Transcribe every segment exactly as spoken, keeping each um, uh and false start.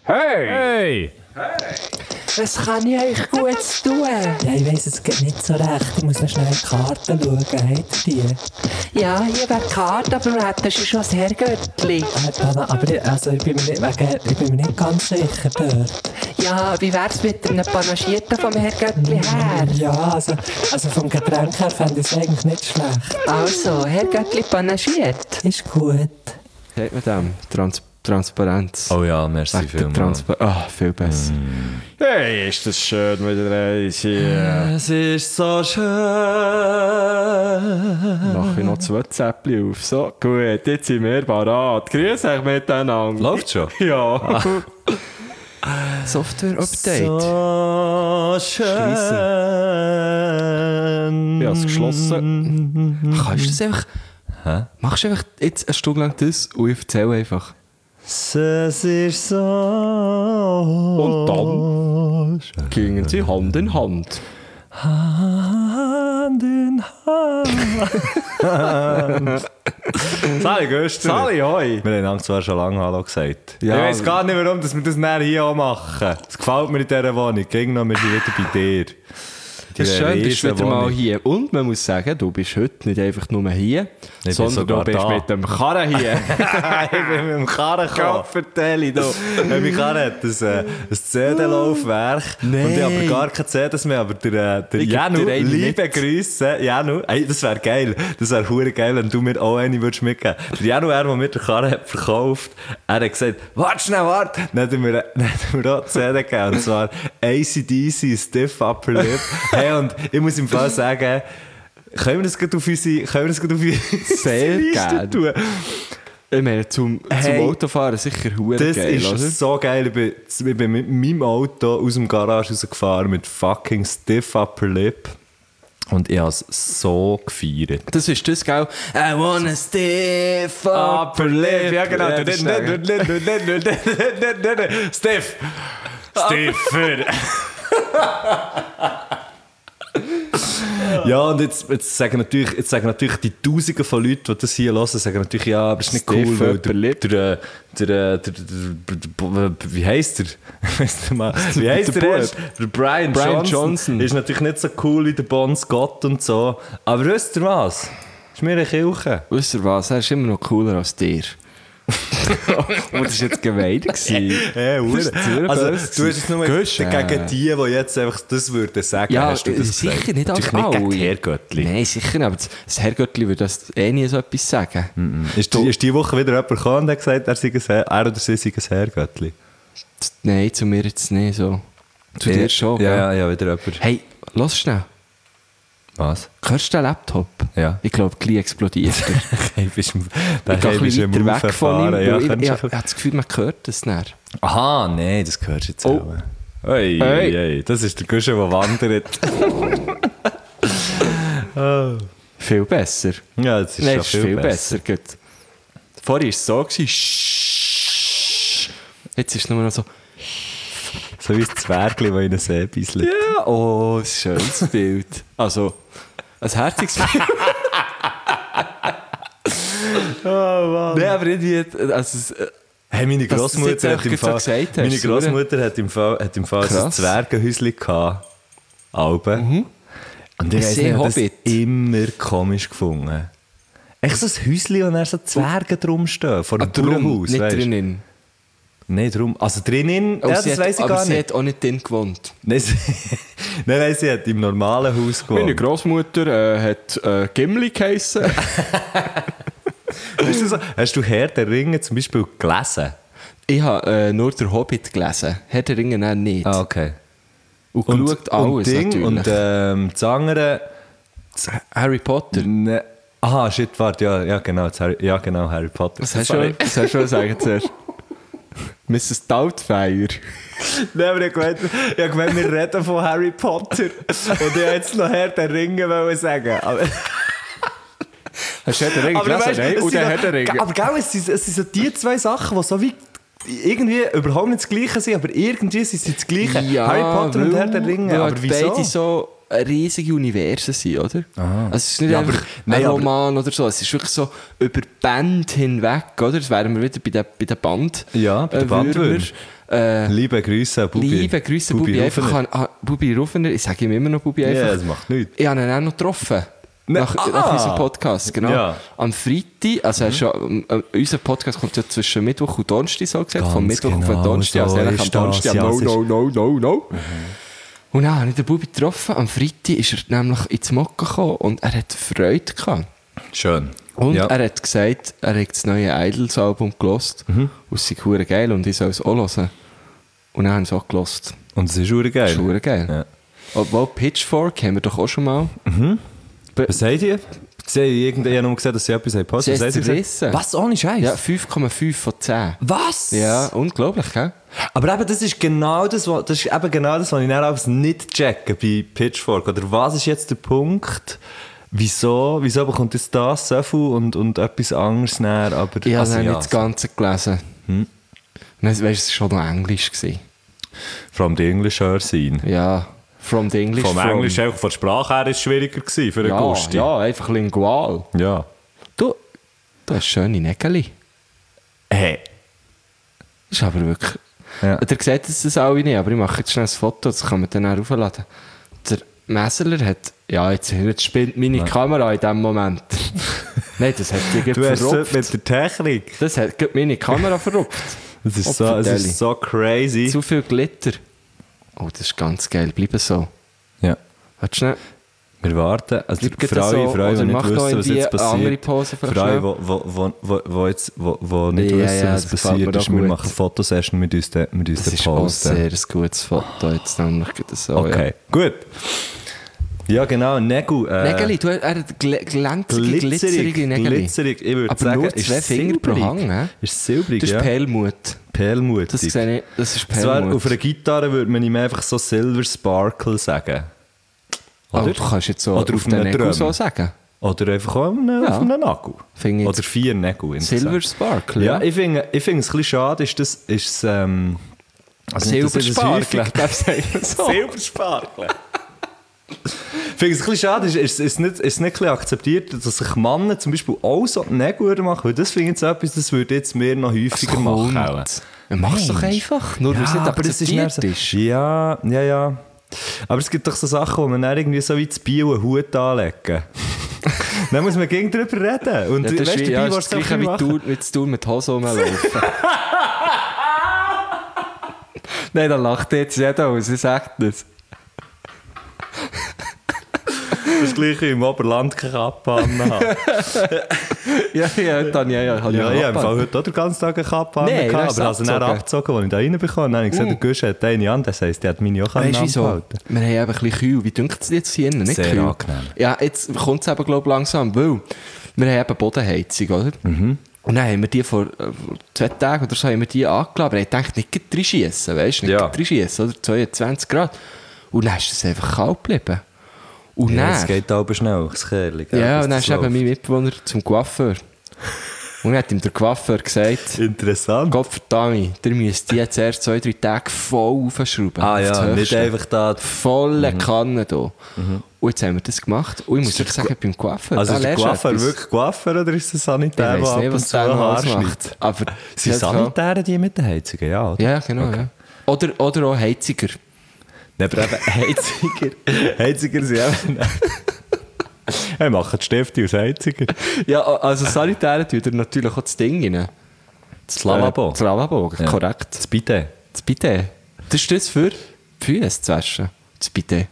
Hey! Hey! Was kann ich euch Gutes tun? Ja, ich weiss, es geht nicht so recht. Ich muss noch schnell in die Karten schauen. Habt ihr die? Ja, hier wäre die Karte, aber wir hätten schon das Herrgöttli. Äh, aber ich, also, ich, bin mir nicht, wegen, ich bin mir nicht ganz sicher dort. Ja, wie wär's mit einem Panagierten vom Herrgöttli her? Ja, also, also vom Getränk her fände ich es eigentlich nicht schlecht. Also, Herrgöttli panagiert. Ist gut. Sagt man dem? Trans- Transparenz. Oh ja, merci vielmals. Transpa- Ah, viel besser. Mm. Hey, ist das schön, wieder eins hier. Es ist so schön. Mache ich noch zwei Zäppchen auf. So, gut, jetzt sind wir parat. Grüß euch miteinander. Läuft schon? Ja. Software-Update. So schön. Ich habe es geschlossen. Kannst du das einfach... Hä? Machst du einfach jetzt eine Stunde lang das und ich erzähle einfach. Es ist so. Und dann gingen sie Hand in Hand. Hand in Hand. Sali, Göster. Sali, hoi. Wir haben zwar schon lange Hallo gesagt. Ja, ich weiss gar nicht, warum dass wir das nachher hier auch machen. Es gefällt mir in dieser Wohnung. Gegen noch, wir sind wieder bei dir. Das ist schön, bist du wieder Wohnung. mal hier. Und man muss sagen, du bist heute nicht einfach nur hier, Ich sondern du bist da. mit dem Karren hier. Ich bin mit dem Karren gekommen. Vertelle du. Mein Karren hat ein, äh, ein C D-Laufwerk. Nein. Und ich habe gar keine C Ds mehr. Aber der, äh, der Ich geb Janu, dir eine liebe mit. Grüße. Janu, ey, das wäre geil. Das wäre hure geil, wenn du mir auch eine würdest mitgeben. Der Janu, er, der mir den Karren hat verkauft, er hat gesagt, warte schnell, warte. Dann hat er mir, dann hat er mir auch C D gegeben. Und zwar A C D C, Stiff Upper Lip. Hey, und ich muss im Fall sagen, können wir das gerade auf unsere, können wir das gerade auf unsere Sehr Liste geil. tun? Ich meine, zum, Hey, zum Autofahren sicher hure Das geil, ist oder? so geil. Ich bin, ich bin mit meinem Auto aus dem Garage rausgefahren mit fucking Stiff Upper Lip. Und ich habe es so gefeiert. Das ist das, gell? I wanna stiff upper lip. Ja, genau. Ja, das ist der. Stiff. Stiffer. Ja, und jetzt, jetzt, sagen natürlich, jetzt sagen natürlich die Tausende von Leuten, die das hier hören, sagen natürlich, ja, aber es ist nicht Stiff cool, weil upper der, lip. der, der, der, der, der, wie heisst er? Weißt du mal, wie heisst Der der Bub. erst? Der Brian, Brian Johnson. Johnson. Ist natürlich nicht so cool wie der Bon Scott und so. Aber wisst ihr was? Ist mir eine Kirche. Wisst ihr was? Er ist immer noch cooler als dir. Und das war jetzt gemein. Hey, Das ist sehr also, böse du hast es nur Gusch, gegen äh. die, die jetzt einfach das würden sagen, Ja, hast du das sicher gesagt? nicht als Natürlich nicht gegen alle. die Herrgöttli. Nein, sicher nicht. Aber das, das Herrgöttli würde das eh nie so etwas sagen. Mhm. Ist, die, ist die Woche wieder jemand gekommen und hat gesagt, er, sei ein Herr, er oder sie sei ein Herrgöttli? Nein, zu mir jetzt nicht so. Zu dir schon, Ja, gell? ja, ja, wieder jemand. Hey, lass schnell. Was? Hörst du den Laptop? Ja. Ich glaube, gleich explodiert er. Hey, bist du, da Ich gehe ein bist du bisschen im weiter weg von ihm, Rauffahren. weil Ja, ich, ich, könntest ich, du- ich habe das Gefühl, man hört das nicht. Aha, nein, das hörst du jetzt Oh. auch. Hey, Hey. hey, hey, das ist der Guschen, der wandert. Oh. Viel besser. Ja, das ist Nein, schon das ist viel besser. besser. Gut. Vorher war es so. Gewesen, Sch- Jetzt ist es nur noch so. So wie das Zwergli, das in den See bisselt. Ja, oh, ein schönes Bild. Also, ein herziges Bild. Oh, Mann. Nein, aber irgendwie. Also, es- äh, Hey, meine Dass du das jetzt Großmutter hat einfach im so Fall, gesagt hast, meine oder? Großmutter hat im Fall, hat im Fall so ein Krass. Zwergenhäuschen gehabt. Alben. Und ich Ein weiss nicht, ich habe das Seehobbit. immer komisch gefunden. Echt so ein Häuschen, wo dann so Zwerge drum stehen, vor dem drum, Bauernhaus. nicht weisst? drinnen. Nein, drum. Also drinnen, Oh, ja, sie das hat- weiss ich aber gar sie nicht. hat auch nicht drin gewohnt. Nein, sie, nein, nein, sie hat im normalen Haus gewohnt. Meine Großmutter äh, hat äh, Gimli geheissen. Weißt du so, hast du Herr der Ringe zum Beispiel gelesen? Ich habe äh, nur den Hobbit gelesen. Herr der Ringe nein, nicht. Ah, okay. Und geschaut alles und Ding, natürlich. Und ähm, das andere... Harry Potter. Ne, aha, shit, warte, ja, ja, genau, das Harry, ja, genau, Harry Potter. Was hast du was hast du schon sagen zuerst? Misses Doubtfire. Nein, aber ich gemeint, ich hab gemeint, wir reden von Harry Potter. Und ich wollte jetzt noch Herr der Ringe wollen sagen. Aber, Hast du Herr der Ringe aber du gelesen? weißt, Nein, es und sind der doch- Herr der Ringe. Aber gell, es sind, es sind so die zwei Sachen, die so wie irgendwie überhaupt nicht das Gleiche sind, aber irgendwie sind sie das Gleiche. Harry Potter und weil- Herr der Ringe. weil Aber halt wieso? beide so riesige Universen sind, oder? Aha. Also es ist nicht Ja, einfach aber- nein, ein aber- Roman oder so, es ist wirklich so über die Band hinweg, oder? Das wären wir wieder bei der, bei der Band. Ja, bei den äh, Würmer. Bandwürmer. Äh, Liebe Grüße an Bubi. Liebe Grüße, Bubi. Einfach Rufener. an, an Bubi Rufener. Ich sage ihm immer noch Bubi Ja, einfach. das macht nichts. Ich habe ihn auch noch getroffen. Ne- Nach, Ah! nach unserem Podcast, genau. Ja. Am Freitag, also er ist schon, äh, unser Podcast kommt ja zwischen Mittwoch und Donnerstag, so gesagt. Ganz Vom Mittwoch auf genau, den Donnerstag. Also so eigentlich am ist das. Donnerstag, Ja, no, es ist- no, no, no, no. Und dann habe ich den Bubi getroffen. Am Freitag ist er nämlich ins Mokka gekommen und er hat Freude gehabt. Schön. Und ja. er hat gesagt, er hat das neue Idols-Album gelost. Mhm. Und es sei verdammt geil und ich soll es auch hören. Und dann haben sie es auch gelost. Und es ist verdammt geil. Das ist verdammt geil. Ja. Obwohl Pitchfork haben wir doch auch schon mal. Was seid ihr? Sie haben irgendwie noch gesehen, dass sie etwas haben Sie gepostet. haben Was es haben sie zerrissen. gesagt? Was? Ohne Scheiß? Ja, fünf Komma fünf von zehn. Was? Ja, unglaublich, gell? Aber eben, das ist genau das, was, das ist eben genau das, was ich dann alles nicht checke bei Pitchfork. Oder was ist jetzt der Punkt? Wieso, wieso bekommt jetzt das so viel und, und etwas anderes näher? Aber Ich habe also, dann ja, nicht das Ganze gelesen. Hm. Weißt du, es war schon noch Englisch gewesen. From the English her sein. Ja, from the English. Vom from. Englisch, einfach von der Sprache her, ist es schwieriger gewesen für einen Ja, Gusti. ja, einfach lingual. Ja. Du, du hast schöne Nägel. Hey. Das ist aber wirklich... Ja. Ihr seht es das alle nicht, aber ich mache jetzt schnell ein Foto, das kann man dann auch aufladen. Der Messeler hat... Ja, jetzt, jetzt spinnt meine Kamera in dem Moment. Nein, das hat die Du hast so verrupft. mit der Technik. Das hat gerade meine Kamera verrupft. Das ist, so, es ist so crazy. Zu viel Glitter. Oh, das ist ganz geil. Bleib so. Ja. Warte schnell. Wir warten. Also Bleib für gerade alle, so, für alle, oder die nicht mach noch wissen, was irgendwie jetzt eine andere passiert. Pose vielleicht Für alle, schnell. die wo, wo, wo, wo, jetzt, wo, wo nicht Ja, wissen, ja, was das gefällt passiert mir ist, auch wir gut. machen Fotosession mit uns, de, mit uns Das den ist auch posten. sehr ein gutes Foto. Jetzt nämlich gerade so. Okay, gut. Ja, genau. Nägel. Ja. Äh, Nägeli, du hast gl glänzige, glitzerige Nägeli. glitzerig. Ich würde Aber sagen, nur ist zwei Finger pro silbrig. Hang, hä? Ist silbrig, Das ist ja. Perlmut. Perlmutig. Das sehe ich, das ist Zwar Perlmut. auf einer Gitarre würde man ihm einfach so Silver Sparkle sagen. Oh, Oder? du kannst jetzt so Oder auf, auf den einem Nägel Drum. so sagen. Oder einfach auch auf einem, Ja. auf einem Nagel. Finde ich Oder jetzt- vier Nägel. insgesamt. Silver Sparkle, Ja, ja. ich finde ich finde es ein bisschen schade, ist das, ist es, ähm, also nicht, dass Silber ich das Sparkle. häufig- Das sagt man so. Silber Sparkle. Ich finde es ein bisschen schade, ist, ist, ist, nicht, ist nicht ein bisschen akzeptiert, dass sich Männer zum Beispiel auch so Nägel würden machen, weil das finde ich so etwas, das würde jetzt mehr noch häufiger machen. auch. Ja, mach's doch Mensch. einfach. Nur weil es nicht aber das ist akzeptiert dann ist. so, ja, ja, ja. Aber es gibt doch so Sachen, wo man dann irgendwie so wie zu Bio einen Hut anlegen. Dann muss man gegen drüber reden. Und Ja, das weißt ist, du, ja, dabei das ist willst das du gleiche auch wie machen. du mit, du mit Hose rumlaufen. Nein, da lacht jetzt jeder aus, ich sag das. Das gleiche im Oberland keine Kappe anhaben. Ja, ja, dann, ja, ja. Ja, ich habe im Fall. Fall heute auch den ganzen Tag eine Kappe Nein, angehabt, du aber hast ich habe sie dann abgezogen. abgezogen, als ich da reinbekommen habe. Dann habe ich gesehen, Uh. der Gusch hat eine an, das heisst, die hat meine auch Weißt du wieso? angehalten. Wir haben eben ein bisschen kühl. Wie dünkt es jetzt hier innen? Nicht Sehr kühl. angenehm. Ja, jetzt kommt es eben, glaube ich, langsam, weil wir haben eben Bodenheizung, oder? Mhm. Und dann haben wir die vor, äh, vor zwei Tagen oder so haben wir die angeladen, aber ich dachte, nicht gleich reinschiessen, weißt du? Nicht Ja. gleich reinschiessen, oder? zweiundzwanzig Grad. Und dann ist es einfach kalt geblieben. Und Ja, dann... es geht aber schnell, das Kerl. gell, Ja, bis und dann das ist eben läuft. mein Mitbewohner zum Coiffeur. Und dann hat ihm der Coiffeur gesagt, Interessant. Gott verdammt, ihr müsst die jetzt erst zwei, drei Tage voll aufschrauben. Ah Auf das ja, nicht Höchste. einfach da... Volle Kanne hier. Und jetzt haben wir das gemacht. Und ich muss dir sagen, beim Coiffeur, Also da ist der lernst du Coiffeur etwas. wirklich Coiffeur oder ist der Ich Sanitär, weiss der ab nicht, und was zu der noch Haar alles schneidet? macht. Aber Sind ja, Sanitäre die mit den Heizungen? Ja, oder? Ja, genau. Ja. Oder, oder auch Heiziger. Nein, aber eben Heiziger. Heiziger sind eben... Hey, machen die Stifte aus Heiziger. Ja, also Sanitäre tun dir natürlich auch das Ding rein. Das Lavabo. Äh, Das Lavabo, Ja. korrekt. Das Bitte. Das Bidet. Das ist das für die Füße zu waschen. Das Bidet.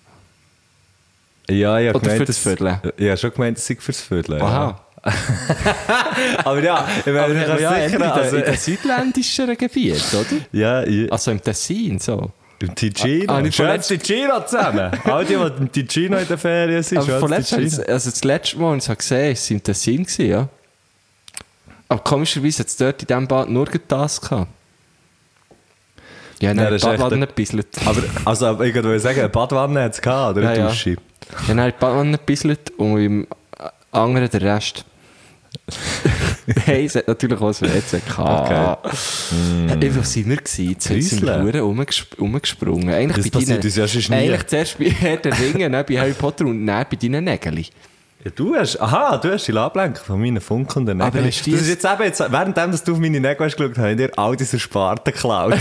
Ja, ich habe Oder gemeint, für das Vierteln. Ich habe schon gemeint, es sei fürs Vierteln. Aha. Ja. Aber ja, ich Aber meine, ich kann ja, sicher... in, Also, den, in den südländischen Gebieten, oder? ja, ich, Also im Tessin, so. im Ticino. Ah, ich Schön vorletzt- Ticino zusammen. All die, die im Ticino in der Ferien sind, Aber schön vorletzt, Ticino. also das letzte Mal, als ich es gesehen habe, war es im Tessin, gewesen, ja. Aber komischerweise hat es dort in diesem Bad nur das gehabt. Ja, Ja, nein, das die ist echt Badwanne ein- gebisselt. Aber, also, aber ich wollte sagen, eine Badwanne hat es gehabt, oder? Ja, Eine ja. Dusche. Ja, nein, die Badwanne gebisselt und im anderen der Rest. Nein, es hat natürlich auch ein W C gehabt. Okay. Äh, Wo sind wir gewesen? Jetzt sind wir Häusle? verdammt rumgesp- rumgesprungen. Eigentlich Das bei passiert uns ja sonst nie. Eigentlich zuerst bei Herr der Ringe, dann bei Harry Potter und dann bei deinen Nägeln. Ja, du hast, aha, du hast die ablenken von meinen funkelnden Nägeln. Aber hast das du ist jetzt eben, jetzt, währenddem, dass du auf meine Nägel hast geschaut, habe ich dir all diese Sparten geklaut.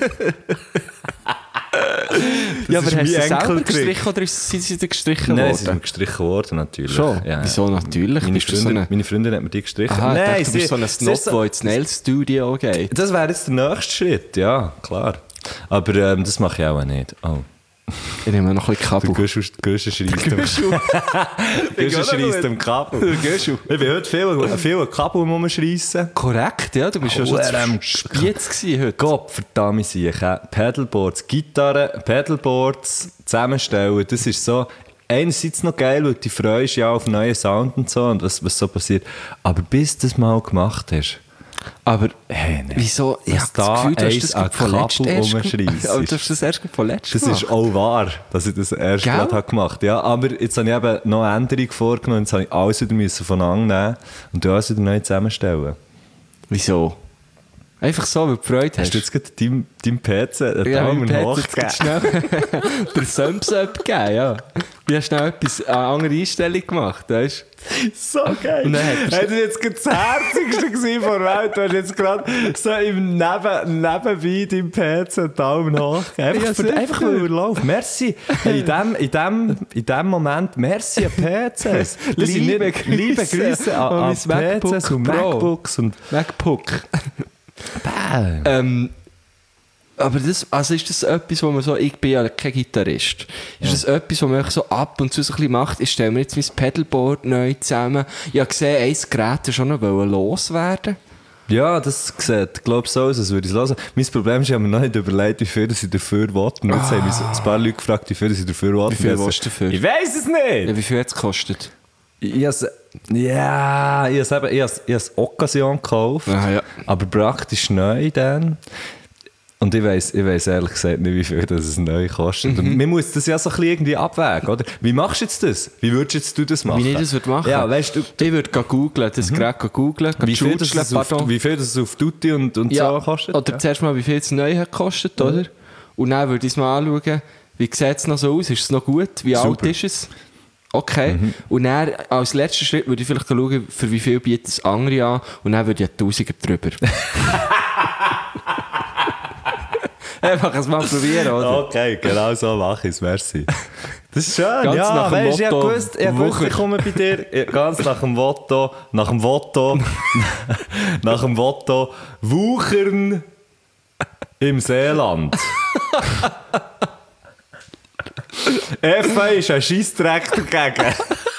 Ja, aber ist hast du mein sie selber Enkeltrick. gestrichen oder ist- sind sie dir gestrichen Nein, worden? sie sind gestrichen worden, natürlich. Schon? Ja, Wieso natürlich? Meine Bist du so Freundin, eine- meine Freundin hat mir die gestrichen. Aha, ich Nein, dachte, du bist sie- so ein sie Snob, ist so- der ins Nail-Studio geht. Das wäre jetzt der nächste Schritt, ja, klar. Aber ähm, das mache ich auch nicht. Oh. Ich nehme noch ein bisschen Der Kabel. Güschel Güschel schreist dem Güschel schreist dem Kabel. Güschel. Ich bin heute viel, viel Kabel rumschreissen. Korrekt, ja, du bist ja schon Huere- Spiez gewesen heute. Gott verdammt Sieche. Pedalboards, Gitarre, Pedalboards zusammenstellen, das ist so einerseits noch geil, weil du freust ja auf neuen Sound und so und was, was so passiert. Aber bis du das mal gemacht hast, Aber hey, nee. wieso? Ich Was habe das da Gefühl, du hast eins das an gerade von letzt Kabel erst rumschreissest. Aber du hast das erst von letzt das ist auch wahr, dass ich das erst Gell? gerade habe gemacht habe. Ja, aber jetzt habe ich eben noch eine Änderung vorgenommen, jetzt habe ich alles wieder müssen voneinander nehmen und du alles wieder neu zusammenstellen. Wieso? Einfach so, weil du Freude hast. Hast du jetzt gerade deinem, deinem P C einen Ja, Daumen im Pet hoch jetzt gerade schnell der Thumbs up gegeben, ja. Du hast schnell etwas, eine andere Einstellung gemacht, weißt du? So geil. Und dann hat er- Das war jetzt gerade das Herzigste gewesen von der Welt. Du hast jetzt gerade so im Neben, nebenbei deinem P C einen Daumen hoch gegeben. Ja, Einfach, für, sicher. einfach weil er läuft. Merci. In dem, in, dem, in dem Moment, merci an P Cs. Das sind Liebe nicht- Grüße liebe Grüße an, an an mein P Cs und MacBook Pro. MacBooks. Und MacBook. Bäh. Ähm, aber das, also ist das etwas, wo man so, ich bin ja kein Gitarrist, ist das etwas, was man einfach so ab und zu so ein bisschen macht, ich stelle mir jetzt mein Pedalboard neu zusammen, ich habe gesehen, ein Gerät schon noch loswerden. Ja, das sieht, glaube ich, so aus, als würde ich es hören. Mein Problem ist, ich habe mir noch nicht überlegt, wie viel ich dafür will. Und jetzt haben mich ein paar Leute gefragt, wie viel ich dafür will. Wie viel Und willst du dafür? Ich weiss es nicht! Ja, wie viel hat es gekostet? Ich has, ja, ich habe ich has, ich has Occasion gekauft, Aha, ja. aber praktisch neu dann. Und ich weiss, ich weiss ehrlich gesagt nicht, wie viel das es neu kostet. Mhm. Und man muss das ja so ein bisschen irgendwie abwägen, oder? Wie machst du jetzt das? Wie würdest jetzt du das machen? Wie ich das würde machen? Ja, weißt du, Ich würde googlen, das Gerät googlen, wie viel, das es auf, pardon. wie viel das auf Tutti und, und Ja, so kostet? oder ja. zuerst mal, wie viel es neu hat gekostet, oder? Und dann würde ich es mal anschauen, wie sieht es noch so aus, ist es noch gut, wie alt Super. ist es? Okay. Und dann, als letzten Schritt, würde ich vielleicht schauen, für wie viel bietet es andere an, und dann würde ich einen Tausiger drüber. Einfach es mal probieren, oder? Okay, genau so mache ich es, merci. Das ist schön, Ganz ja, nach dem weißt, ich habe Motto, gewusst, ich, hab gewusst, ich Wucher. komme bei dir ja, ganz nach dem Motto, nach dem Motto, nach dem Motto, Wuchern im Seeland. F A ist ein Scheissdreck dagegen.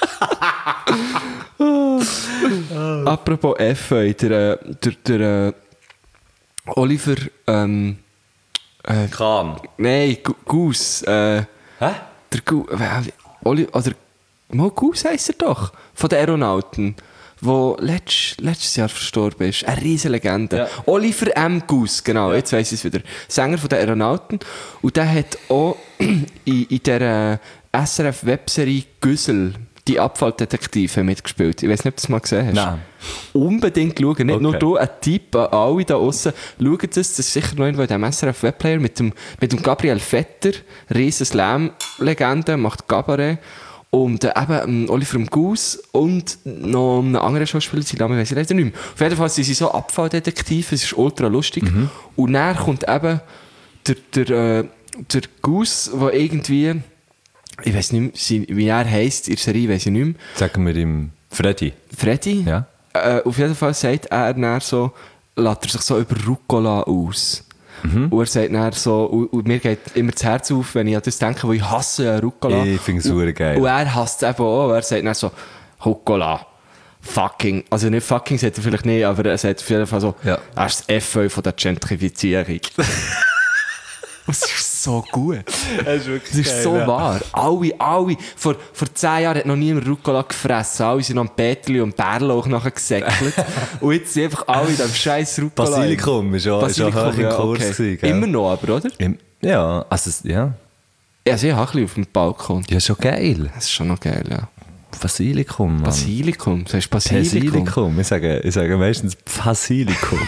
Apropos F A, der, äh, der, der äh, Oliver, ähm, äh, Kahn. nein, Gu- Goose, äh, Hä? der Gu, äh, Oli, oder, mal Goose heisst er doch, von den Aeronauten, der letzt, letztes Jahr verstorben ist. Eine riesen Legende. Ja. Oliver M. Goose, genau, jetzt weiss ich es wieder. Sänger von den Aeronauten. Und der hat auch in, in der S R F-Webserie Güssel, die Abfalldetektive, mitgespielt. Ich weiß nicht, ob du das mal gesehen hast. Nein. Unbedingt schauen. Nicht Okay. nur du, ein Tipp an alle da draussen. Schaut das, das ist sicher noch irgendwo in diesem S R F-Webplayer mit dem, mit dem Gabriel Vetter, riesen Slam-Legende, macht Cabaret. Und äh, eben ähm, Oliver Goose und noch einen anderen Schauspieler, seinen Namen weiss ich leider nicht mehr. Auf jeden Fall sind sie so Abfalldetektive, es ist ultra lustig. Mhm. Und dann kommt eben der, der, äh, der Goose, der irgendwie, ich weiss nicht mehr, sie- wie er heisst, in der Serie weiss ich nicht mehr, Sagen wir ihm Freddy. Freddy, Ja. äh, auf jeden Fall sagt er dann so, lässt er sich so über Rucola aus. Mhm. Und er sagt dann so, und, und mir geht immer das Herz auf, wenn ich an das denke, wo ich hasse ja Rucola. Ich finde es super geil. Und er hasst es eben auch. Er sagt dann so, Rucola, fucking, also nicht fucking, sagt er vielleicht nicht, aber er sagt auf jeden Fall so, Ja. er ist das F O von der Gentrifizierung. Das ist so gut. Das ist wirklich Das ist so wahr. Alle, alle. Vor, vor zehn Jahren hat noch niemand Rucola gefressen. Alle sind am Petli und Bärlauch nachher gesäckelt. Und jetzt sind einfach alle in diesem scheiß Rucola. Basilikum ist auch, ist auch hoch im ja, Kurs okay. gewesen, gell? Immer noch, aber, oder? Im, ja, also, es- ja. Ja, sie haben ein bisschen auf dem Balkon. Ja, schon geil. Das ist schon noch geil, ja. Basilikum, Mann. Basilikum, du sagst Basilikum. Basilikum. Ich sage, ich sage meistens Basilikum.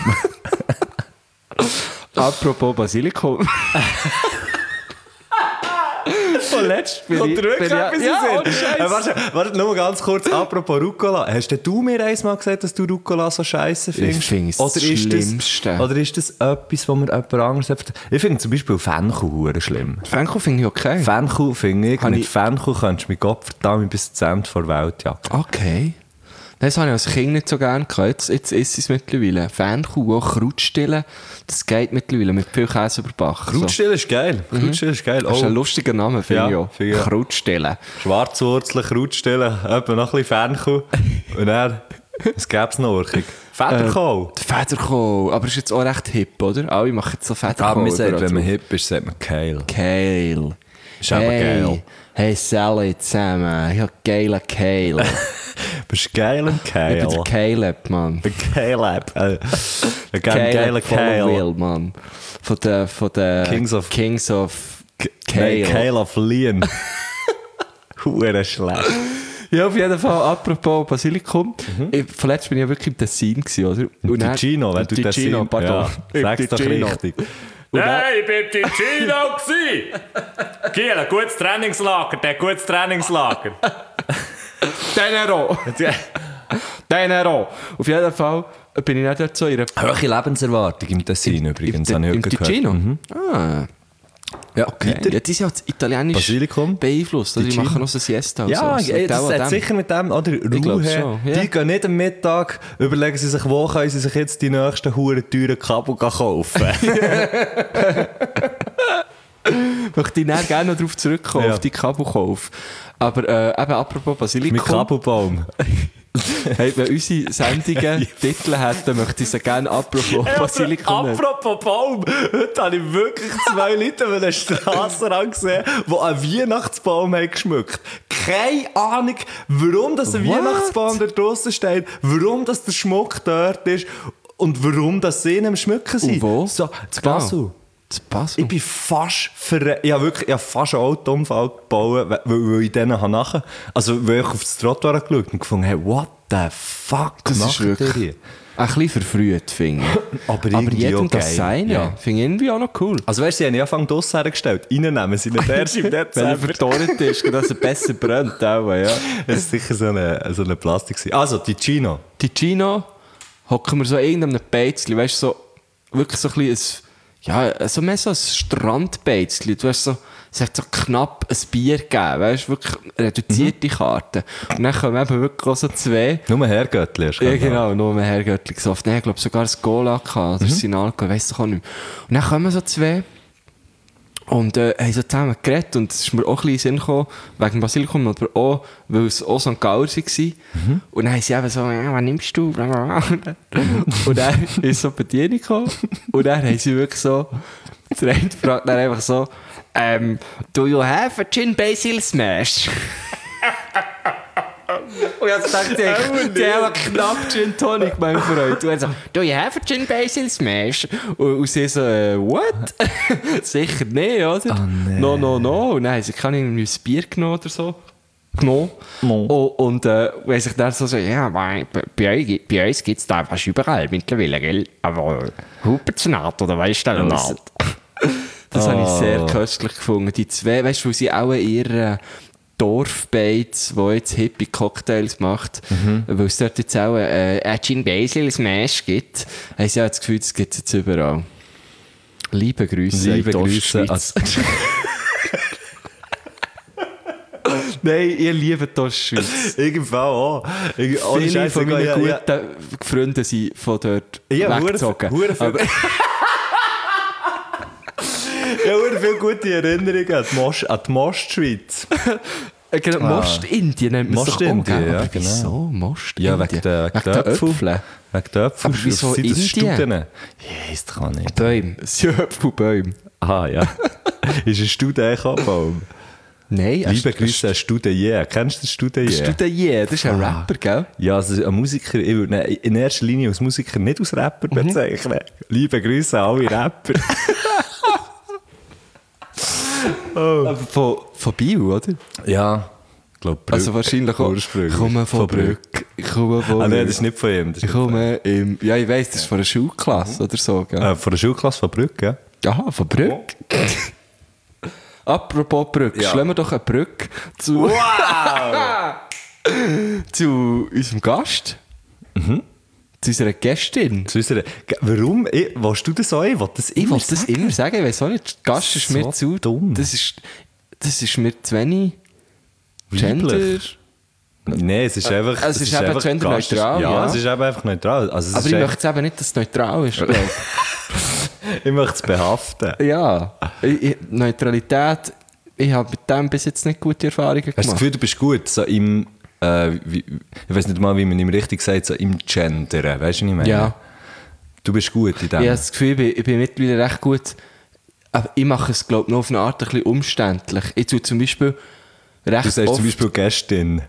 Apropos Basilikum. Von letzt bin ich... Kommt bin ich etwas ja, in ohne den Sinn? Scheiß. Äh, Warte, warte, nur ganz kurz, apropos Rucola. Hast denn du mir einmal gesagt, dass du Rucola so scheiße findest? Ich finde es oder das ist Schlimmste. Das, oder ist das etwas, was mir jemand anderes sagt? Ich finde zum Beispiel Fenchel hure schlimm. Fenchel finde ich okay. Fenchel finde ich, Habe mit ich- Fenchel kannst du mich Gott verdammt bis zum Ende vor der Welt jagen. Okay. Das habe ich als Kind nicht so gerne gehabt. Jetzt, jetzt esse ich es mittlerweile. Fenchel, auch Krautstille, das geht mittlerweile mit viel Käse überbacken. So. Krautstille ist geil. Krautstille ist geil. Das ist Oh, ein lustiger Name, finde Ja, ich auch. finde ich auch. Krautstille. Schwarzwurzeln, Krautstille, etwa noch ein bisschen Fenchel. Und dann, was gäbe es noch? Urchig? Federkohl. Die Federkohl. Aber ist jetzt auch recht hip, oder? Alle machen jetzt so Federkohl. Aber man sagt, überall wenn man drauf. hip ist, sagt man Kale. Kale. Ist aber hey, geil. Hey Sally zusammen, ich hab geile Kale. Bist du geil und Ich bin der Kale? Caleb, Mann. Der Caleb. Äh, ein geiler Caleb Kale. Will, Mann. Von den von der Kings of- Kings of Nein, Kale. Kale of Leon. Hure schlecht. Ja, auf jeden Fall, apropos Basilikum. Ich, vorletzt bin ich ja wirklich im Tessin gewesen, oder? Im dann- Ticino, wenn im du Ticino, Tessin- pardon. Ja, Im sag's doch Ticino. richtig. Nein, ich bin im Ticino gsi. Giel, ein gutes Trainingslager, der gutes Trainingslager. Tenero! Tenero! Auf jeden Fall bin ich nicht dort so in einer... Hohe Lebenserwartung im Tessin übrigens, Im, habe ich im heute gehört. Ticino? Mhm. Ah, Ja, okay. weiter. Ja, die sind ja das italienisch Basilikum? beeinflusst. Also die Ticino? machen noch so Siesta und Ja, so. ey, das Auch an hat dem. sicher mit dem, oder? glaub Ruhe. schon, ja. Die gehen nicht am Mittag, überlegen sie sich, wo können sie sich jetzt die nächsten huren teuren Kabel kaufen. Möchte ich dann gerne noch darauf zurückkommen, Ja. auf die Kabelkauf. Aber äh, eben apropos Basilikum. Mit Kabelbaum. Hey, wenn unsere Sendungen Titel hätten, möchte ich sie gerne apropos Basilikum nennen. Apropos Baum, heute habe ich wirklich zwei Leute an einer Strassenrand gesehen, die einen Weihnachtsbaum haben geschmückt. Keine Ahnung, warum das ein What? Weihnachtsbaum da draussen steht, warum das der Schmuck dort ist und warum das sie am Schmücken sind. Und wo? So, zu Basel. Das passt. Ich bin fast verre... Ich habe wirklich ich habe fast einen Autounfall gebaut, weil, weil ich denen habe nachher... Also, weil ich auf das Trottoir geschaut und gefunden habe, what the fuck Das ist macht ihr wirklich hier? ein bisschen verfrüht, finde ich. Aber Aber irgendwie jedem auch das geil. Seine. Ja. Finde ich irgendwie auch noch cool. Also weißt du, sie haben ja Anfang draussen hergestellt. Reinnehmen sie nicht erst im Wenn er Dezember. verdorrt ist, dass er besser brennt. Auch, ja. Das ist sicher so eine, so eine Plastik. Also, die Ticino. Ticino hocken wir so in irgendeinem Beizli, weißt du, so, wirklich so ein bisschen, ein, ja, so mehr so ein Strandbeizli. Du hast so, es hat so knapp ein Bier gegeben, weißt du, wirklich reduzierte Karten. Und dann kommen eben wirklich auch so zwei. Nur Herrgöttli hast du Ja, gesagt. genau, nur mehr Herrgöttli gesoffen. Nein, ich glaube sogar ein Cola gehabt, oder mhm. Sinalco, ich weiss doch auch nicht mehr. Und dann kommen so zwei und äh, haben so zusammen geredet und es ist mir auch ein bisschen in den Sinn gekommen, wegen Basilikum, aber auch, weil es auch Sankt Gauer war. Mhm. Und dann haben sie eben so, ja, was nimmst du? Und dann ist so eine Bedienung gekommen und dann haben sie wirklich so, der eine fragt dann einfach so, ähm, do you have a Gin Basil Smash? Und ich dachte, die, die, die haben knapp Gin Tonic, mein Freund. Und er so, do you have a Gin Basil Smash? Und, und sie so, äh, what? Sicher nicht, oder? Oh, nee. No, no, no. Und dann haben sie keine irgendwie ein Bier genommen oder so. Genommen. No. Und, und äh, und haben sich dann so, so ja, bei, bei, euch, bei uns gibt es da fast überall mittlerweile, gell? Aber Huperznaht oder weißt du was? Das Oh. habe ich sehr köstlich gefunden. Die zwei, weißt du, weil sie auch ihre Dorfbeiz, die jetzt hippie Cocktails macht, Mhm. weil es dort jetzt auch äh, ein Gin Basil Smash gibt, haben sie auch das Gefühl, das gibt es jetzt überall. Liebe Grüße Liebe in die Grüße. Ostschweiz. Nein, ihr liebt die Ostschweiz. Irgendwann auch. Irgend- ohne Viele Scheiß, von meinen ja, guten ja. Freunde sind von dort Ja, weggezogen. hure- hure viel- Aber- Ja, sehr viele gute Erinnerungen an die, Most, an die Mostschweiz. Äh, genau, Most-Indien nennt man es doch auch, Most-Indien, gell? ja, Aber genau. wieso Most-Indien? Ja, wegen der, wegen der Äpfel. Äpfel. Wegen der Äpfel. Aber wieso sind das Indien? Studien? Ja, ist doch auch nicht. Bäume. Es sind Äpfelbäume. Aha, ja. Ist ein Studenbaum. Nein, Liebe Grüße an Studier. Kennst du den Studier? Studier, das ist ein Ah. Rapper, gell? Ja, also ein Musiker, ich würde ihn in erster Linie als Musiker nicht als Rapper Mhm. bezeichnen. Liebe Grüße an alle Rapper. Aber von, von Bio, oder? Ja, glaube, Also wahrscheinlich auch. ursprünglich. Ich komme von Brück. Ich komme von Ah nein, Brück. das ist nicht von ihm. Das ist Ich komme im... Ja, ich weiss, das ist von einer Schulklasse oder so. Gell? äh, von der Schulklasse von Brück, ja. Aha, von Brück. Apropos Brück, Ja. schlagen wir doch eine Brücke zu... Wow! zu unserem Gast. Mhm. Zu unserer Gästin. Zu unserer... Ge- Warum? Ich, willst du das auch? Ich will das Ich immer wollte das sagen. immer sagen, ich weiß auch nicht. Der Gast ist So mir zu... dumm. Das ist, das ist mir zu wenig... Gender... Weiblich. Nein, es ist einfach... es ist eben einfach genderneutral, Gast- Ja, ja. es ist eben einfach neutral. Also es Aber ist ich echt- möchte es eben nicht, dass es neutral ist. glaub ich. ich möchte es behaften. Ja, ich, ich, Neutralität... Ich habe mit dem bis jetzt nicht gute Erfahrungen gemacht. Hast du das Gefühl, du bist gut so im... Äh, wie, ich weiß nicht mal, wie man ihm richtig sagt, so im Gendern. Weißt du, was ich meine? Ja. Du bist gut in dem. Ich habe das Gefühl, ich bin, ich bin mittlerweile recht gut. Aber ich mache es, glaube ich, noch auf eine Art ein bisschen umständlich. Ich tue zum Beispiel recht Du sagst oft... zum Beispiel Gästin.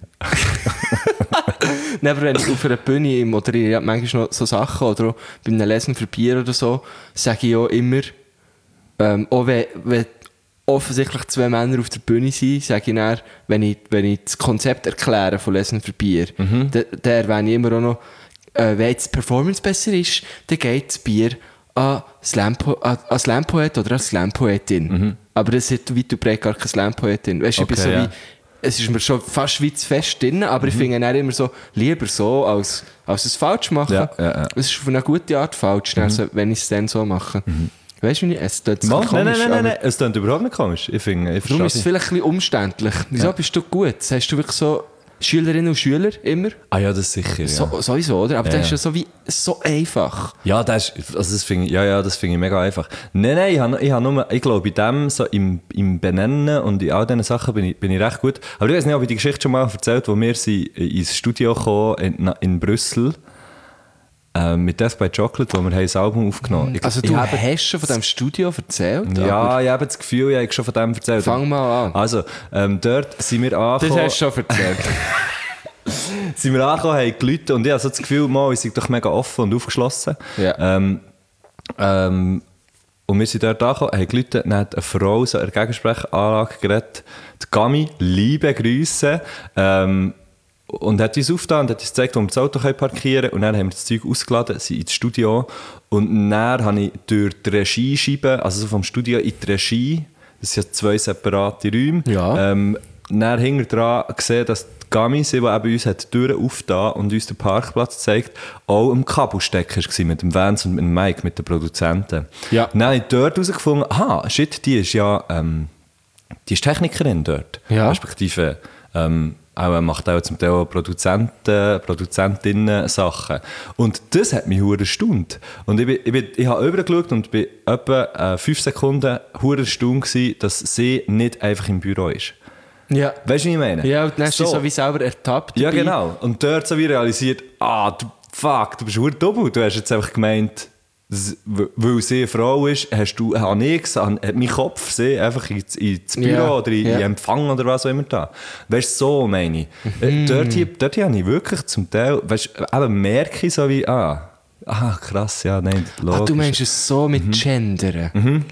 Nein, aber wenn ich auf einer Bühne im- oder ich habe manchmal noch so Sachen oder auch bei einem Lesen für Bier oder so, sage ich auch immer, ähm, auch wenn, wenn offensichtlich zwei Männer auf der Bühne sind, sage ich dann, wenn ich, wenn ich das Konzept erkläre von Lesen für Bier, Mhm. da, da erwähne ich immer auch noch, äh, wenn jetzt die Performance besser ist, dann geht das Bier an Slam-Po- an an Slam-Poet oder an Slam-Poetin. Aber das hat weit und breit gar keine Slam-Poetin. Weißt du, ich bin Mhm. Okay, so ja. wie, es ist mir schon fast wie zu fest drin, aber ich finde dann immer so, lieber so, als, als es falsch machen. Ja, ja, ja. Es ist auf eine gute Art falsch, also, wenn ich es dann so mache. Weißt du, wie ich es tut? Mal, nein, nein, nein, nein, nein, es klingt überhaupt nicht komisch. Ich finde, ich Darum ist verstehe es dich. vielleicht ein bisschen umständlich. Wieso bist du gut? Hast du wirklich so Schülerinnen und Schüler immer? Ah ja, das ist sicher, ja. So, sowieso, oder? Aber Ja, das ist ja. ja so wie so einfach. Ja, das ist, also das finde ich, ja, ja, das finde ich mega einfach. Nein, nein, ich, habe, ich, habe nur, ich glaube, bei dem, so im, im Benennen und in all diesen Sachen bin ich, bin ich recht gut. Aber ich weiß nicht, ob ich die Geschichte schon mal erzählt, wo wir sind ins Studio kamen in, in Brüssel äh, mit Death by Chocolate, wo wir haben das Album aufgenommen haben. Ich- Also ich du habe- hast schon von diesem Studio erzählt? Ja, aber ich habe das Gefühl, ich habe schon von dem erzählt. Fang mal an. Also, ähm, dort sind wir Das angekommen. hast du schon erzählt. sind wir angekommen, haben geläutet und ich habe so das Gefühl, mal, ich sind doch mega offen und aufgeschlossen. Ja. Ähm, ähm, und wir sind dort angekommen, haben geläutet, dann hat eine Frau so eine Gegensprechanlage geredet, die Gami, liebe Grüße, ähm, und hat uns aufgetan und hat uns gezeigt, wo wir das Auto parkieren können. Und dann haben wir das Zeug ausgeladen, sind ins Studio. Und dann habe ich durch die Regiescheibe, also so vom Studio in die Regie, das sind ja zwei separate Räume, Ja. ähm, dann hinter dran gesehen, dass die Gami, sie, die eben uns hat die Türen aufgetan und uns den Parkplatz gezeigt, auch am Kabelstecker war mit dem Vance und mit dem Mike, mit den Produzenten. Ja. Und dann habe ich dort herausgefunden, aha, shit, die ist ja ähm, die ist Technikerin dort. Ja. Respektive ähm, auch, macht auch zum Teil auch Produzenten, Produzentinnen Sachen. Und das hat mich hure erstaunt. Und ich, bin, ich, bin, ich habe rübergeschaut und bin etwa äh, fünf Sekunden hure erstaunt gewesen, dass sie nicht einfach im Büro ist. Ja. Weißt du, wie ich meine? Ja, und dann hast du dich so wie selber ertappt. Ja, dabei. genau. Und dort so wie realisiert, ah, du, fuck, du bist hure doppel. Du hast jetzt einfach gemeint, dass- weil sie eine Frau ist, hast du, habe ich gesagt, hat mein Kopf sie einfach ins, ins Büro Ja, oder in, ja. in Empfang oder was auch immer da. Weißt du, so meine ich. Mhm. Dort, hier- dort hier habe ich wirklich zum Teil, weißt du, eben merke ich so wie, ah, ah krass, ja, nein, logisch. Ah, du meinst es so mit Gendern? Mhm.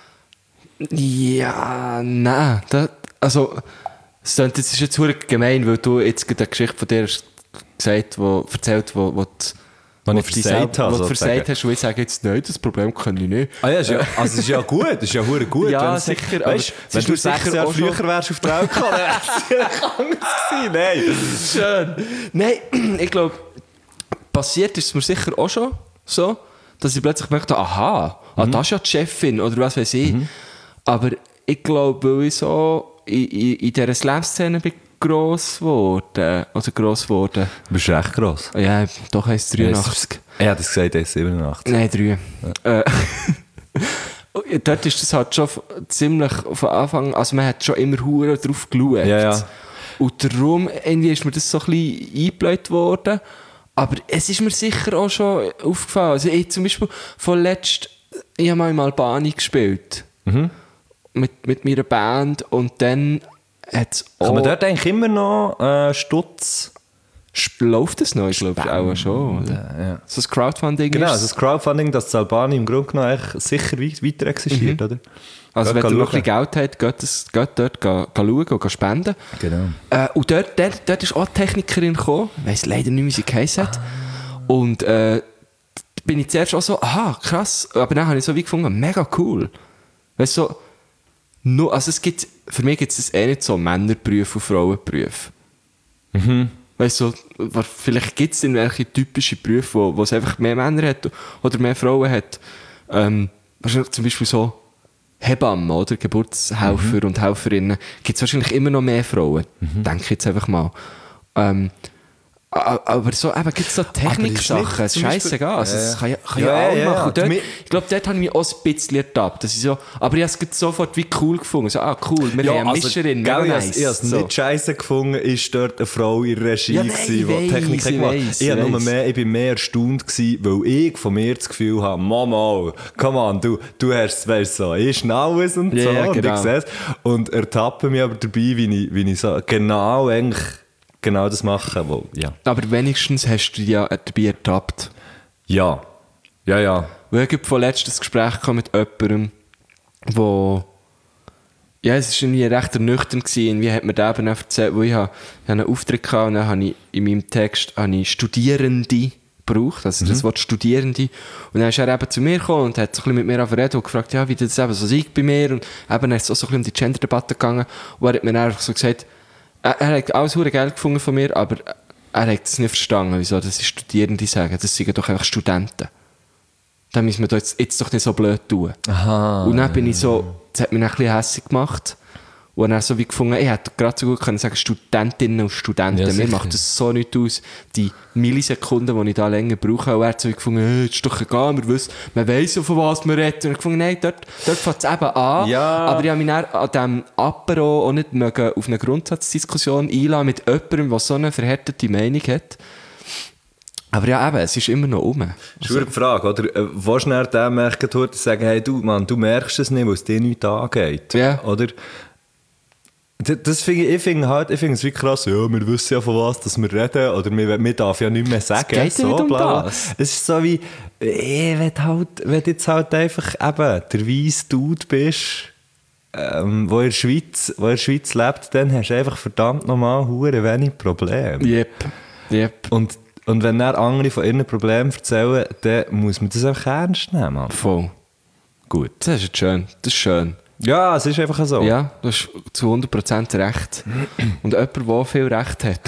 Ja, nein. Das, also, es klingt- das ist jetzt verdammt gemein, weil du jetzt gerade eine Geschichte von dir hast gesagt, wo, erzählt, wo, wo, die- Was wo ich du dich versagt selber- habe, wo du sozusagen. versagt hast, und ich sage jetzt, nein, das Problem kann ich nicht. Ah ja, ist ja, also es ist ja gut, es ist ja hure gut. Ja, wenn es- sicher, aber Weißt, es wenn ist du mir sechs sicher Jahre auch schon- früher wärst auf die Welt gekommen, wäre es anders gewesen. Nein. Schön. Nein, ich glaube, passiert ist es mir sicher auch schon so, dass ich plötzlich merke, aha, ah, das ist ja die Chefin oder was weiß ich. Aber ich glaube, weil ich so in, in, in dieser Slam-Szene bin gross geworden, also gross geworden. Du bist recht gross. Ja, doch heisst es dreiundachtzig. Er hat es gesagt, er ist siebenundachtzig. Nein, drei. Äh, dort ist das halt schon f- ziemlich von Anfang, also man hat schon immer hure drauf geschaut. Ja, ja. Und darum irgendwie ist mir das so ein bisschen eingebläut worden. Aber es ist mir sicher auch schon aufgefallen. Also ich zum Beispiel vorletzt, ich habe mal in Albanien gespielt. Mhm. Mit, mit meiner Band und dann hat es Kann man auch... dort eigentlich immer noch äh, Stutz, Läuft das noch? Ich glaube auch schon. Oder? Ja. So ein Crowdfunding Genau, ist also das Crowdfunding, das in Albanien im Grunde genommen eigentlich sicher weit- weiter existiert, oder? Also Geht wenn ihr noch schauen. ein bisschen Geld habt, geht, das, geht dort ga, ga schauen und ga spenden. Genau. Äh, und dort, dort, dort ist auch eine Technikerin gekommen. Ich weiss leider nicht, wie sie geheißen hat. Und äh, bin ich zuerst auch so, aha, krass. Aber dann habe ich so wie gefunden, mega cool. Weißt du, so, no, also es gibt, für mich gibt es eh nicht so Männerberufe und Frauenberufe. Mhm. Weißt du, so, vielleicht gibt es irgendwelche typischen Berufe, wo, wo es einfach mehr Männer hat oder mehr Frauen hat. Ähm, wahrscheinlich zum Beispiel so Hebammen oder Geburtshelfer Mhm. und Helferinnen. Gibt es wahrscheinlich immer noch mehr Frauen. Mhm. Denke ich jetzt einfach mal. Ähm, a- aber so, eben, gibt es so Techniksachen, nicht zum scheißegal. Also, Beispiel- das kann ja, kann Ja, ja, ja, alle ja, machen. ja. Und dort, Mi- ich glaube, dort habe ich mich auch ein bisschen ertappt. Dass ich so, aber ich habe es sofort wie cool gefunden. So, ah, cool, wir haben eine Mischerin, mega gell, nice. Ich habe es So. nicht scheiße gefunden, ist dort eine Frau in der Regie Ja, nein, gewesen, ich die weiss, Technik hat ich gemacht. weiss, Ich, ich habe nur weiss. mehr, ich bin mehr erstaunt gewesen, weil ich von mir das Gefühl habe, Mama, come on, du, du hast es so, ich schnau es und Ja, so, ja, und genau. ich sehe es. Und ertappe mich aber dabei, wie ich, wie ich so genau eigentlich genau das mache. Wo, ja. Aber wenigstens hast du dich ja dabei ertappt. ja, ja, ja. Weil ich habe vorletzt ein Gespräch gehabt mit jemandem, wo... Ja, es war irgendwie recht ernüchternd gewesen. Wie hat mir der eben auch erzählt, wo ich, habe, ich habe einen Auftritt gehabt und dann habe ich in meinem Text habe ich Studierende gebraucht, also das Wort Studierende. Und dann ist er eben zu mir gekommen und hat so ein bisschen mit mir angeredet und gefragt, ja, wie das eben so sei bei mir. Und eben dann ist es auch so ein bisschen um die Gender-Debatte gegangen. Und er hat mir dann einfach so gesagt, er, er hat alles verdammt Geld gefunden von mir, aber er hat es nicht verstanden, wieso das ist Studierende sagen. Das sind doch einfach Studenten. Dann müssen wir da jetzt, jetzt doch nicht so blöd tun. Aha. Und dann bin ich so, das hat mich dann ein bisschen hässlich gemacht. Und dann so wie gefunden, ich hätte gerade so gut können sagen, Studentinnen und Studenten. Ja, Mir sicher. macht das so nicht aus. Die Millisekunden, die ich da länger brauche, und er hat so wie gefunden, hey, das ist doch egal, wir wissen, man weiss ja, von was wir reden. Und ich habe gefunden, nein, dort, dort fängt es eben an. Ja. Aber ich habe mich dann an diesem Apero auch nicht mögen auf eine Grundsatzdiskussion einladen mit jemandem, der so eine verhärtete Meinung hat. Aber ja, eben, es ist immer noch um. Das ist eine Frage, oder? Äh, Wo schnell der merkt, und sagen, hey, du, Mann, du merkst es nicht, weil es dir nichts angeht. Ja. Oder? Das, das finde ich, ich finde halt, ich finde es wie krass, ja, wir wissen ja von was, dass wir reden, oder wir, wir dürfen ja nicht mehr sagen. geht ja so, nicht um bla, bla. das. Es ist so wie, ich will halt, will jetzt halt einfach eben der weisse Dude bist, ähm, wo in der Schweiz, wo in der Schweiz lebt, dann hast du einfach verdammt nochmal hure wenig Probleme. Yep. Yep. Und, und wenn dann andere von ihren Problemen erzählen, dann muss man das einfach ernst nehmen. Mann. Voll. Gut. Das ist jetzt schön. Das ist schön. Ja, es ist einfach so. Ja, du hast zu hundert Prozent recht. Und jemand, der viel Recht hat.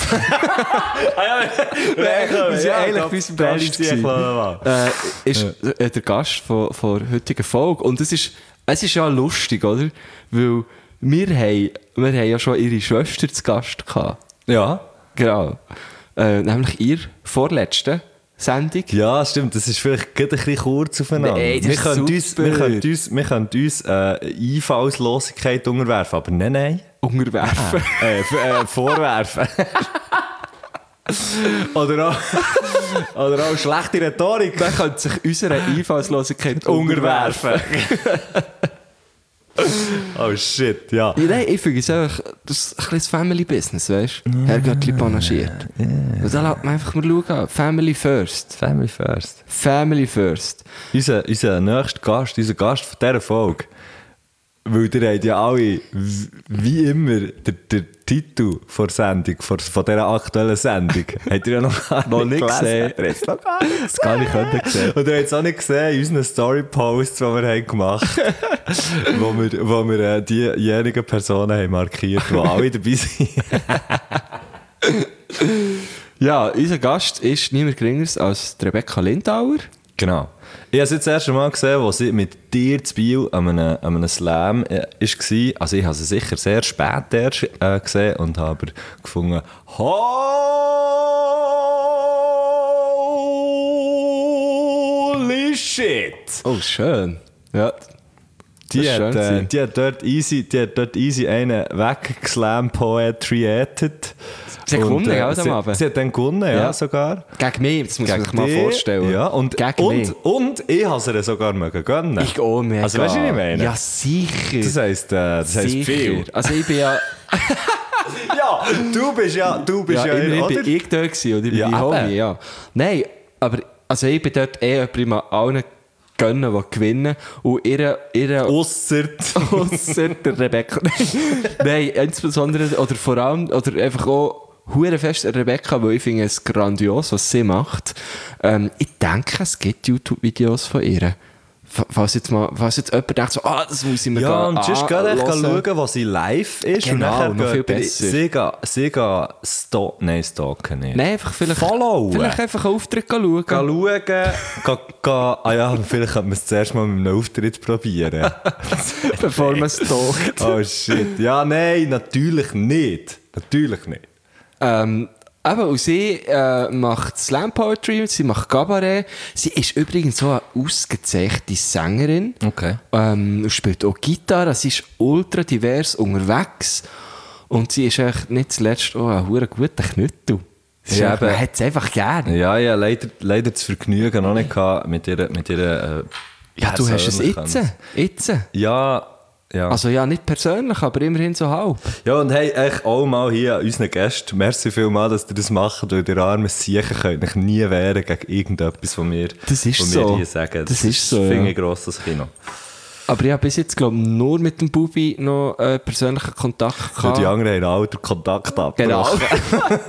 Das ja eigentlich bei unserem Gast gewesen. äh, ist äh, der Gast von, von der heutigen Folge. Und es ist, es ist ja lustig, oder? Weil wir haben, wir haben ja schon ihre Schwester zu Gast gehabt. Ja. Genau. Äh, nämlich ihr vorletzte Sendung. Ja, stimmt. Das ist vielleicht gerade ein bisschen kurz aufeinander. Nein, das wir, ist können super. uns, wir können uns, wir können uns äh, Einfallslosigkeit unterwerfen, aber nein, nein. Unterwerfen. äh, f- äh, vorwerfen. oder, auch, oder auch schlechte Rhetorik. Man könnte sich unserer Einfallslosigkeit unterwerfen. Oh shit, ja. Ja, nein, ich finde es einfach, das ist ein bisschen Family-Business, weißt du? Herr Göttli panaschiert. Und da lässt man einfach mal schauen. Family first. Family first. Family first. Unser, unser nächster Gast, unser Gast von dieser Folge, weil ihr habt ja alle, w- wie immer, der, der Titel der Sendung, von, von dieser aktuellen Sendung, habt ihr ja noch gar Noch nicht nicht gelesen. gesehen. Ihr habt es noch gar nicht Das kann ich können sehen. Und ihr habt es auch nicht gesehen in unseren Story-Posts, die wir haben gemacht haben, wo wir, wo wir äh, diejenigen Personen haben markiert, die alle dabei sind. Ja, unser Gast ist niemand geringeres als Rebecca Lindauer. Genau. Ich habe es jetzt das erste Mal gesehen, als sie mit dir zu Biel an einem, an einem Slam äh, war. Also ich habe sie sicher sehr spät erst äh, gesehen und habe aber gefunden, holy shit! Oh, schön. Ja. Die Das ist hat, schön äh, gewesen. die, hat dort easy, die hat dort easy einen weggeslam-poetrietet. Sie hat gewonnen, gell, am sie, Abend? sie hat dann gewonnen, ja, Ja. sogar. Gegen mich, das muss man sich mal dich. vorstellen. Ja, und, Gegen und, mich. und ich habe sie ihr sogar mögen gönnen. Ich auch mega. Also weißt du, was ich meine? Ja, sicher. Das heisst, äh, das heisst sicher. viel. Also ich bin ja... Ja, du bist ja, du bist ja, ja immerhin oder? bin ich dort gewesen, oder Ja, mein eben. Homie, ja. Nein, aber also ich bin dort eh jemand allen gönnen, die gewinnen. Und ihre... ihre Ausser... Ausser der Rebecca. Nein, insbesondere, oder vor allem, oder einfach auch hure fest Rebecca, weil ich finde es grandios, was sie macht. Ähm, ich denke, es gibt YouTube-Videos von ihr. F- Falls jetzt, mal, falls jetzt jemand denkt, so, ah, das muss ich mir Ja, gehen und sonst geh echt anhören. schauen, wo sie live ist. Genau, und nachher noch viel geht ihr- besser. Sie gehen, sie gehen sto- nein, stalken nicht. Nein, einfach vielleicht, Followen. vielleicht einfach einen Auftritt schauen. Geh schauen, geh, geh, ah ja, vielleicht könnte man es zuerst mal mit einem Auftritt probieren. Bevor man es stalkt. Oh shit. Ja, nein, natürlich nicht. Natürlich nicht. Ähm, eben, und sie äh, macht Slam Poetry, sie macht Kabarett. Sie ist übrigens so eine ausgezeichnete Sängerin. Okay. Ähm, und spielt auch Gitarre. Sie ist ultra divers unterwegs. Und sie ist echt nicht zuletzt auch ein verdammt guter Knüttel. Sie Ja, ja, man eben. hat es einfach gerne. Ja, ja, leider, leider das Vergnügen noch nicht gehabt mit ihrer, mit ihrer äh, Ja, du hast es Persönlichkeit. jetzt. Jetzt. Ja, ja. Also ja, nicht persönlich, aber immerhin so halb. Ja, und hey, echt auch mal hier an unseren Gästen, merci vielmals, dass ihr das macht, weil ihr armen Siechen könnt euch nie wehren gegen irgendetwas von mir, Das ist von so. mir hier sagen. Das ist so, finde ja. ich grosses Kino. Aber ich habe bis jetzt, glaube ich, nur mit dem Bubi noch äh, persönlichen Kontakt Ja, gehabt. die anderen haben alle den Kontakt abgebrochen. Genau.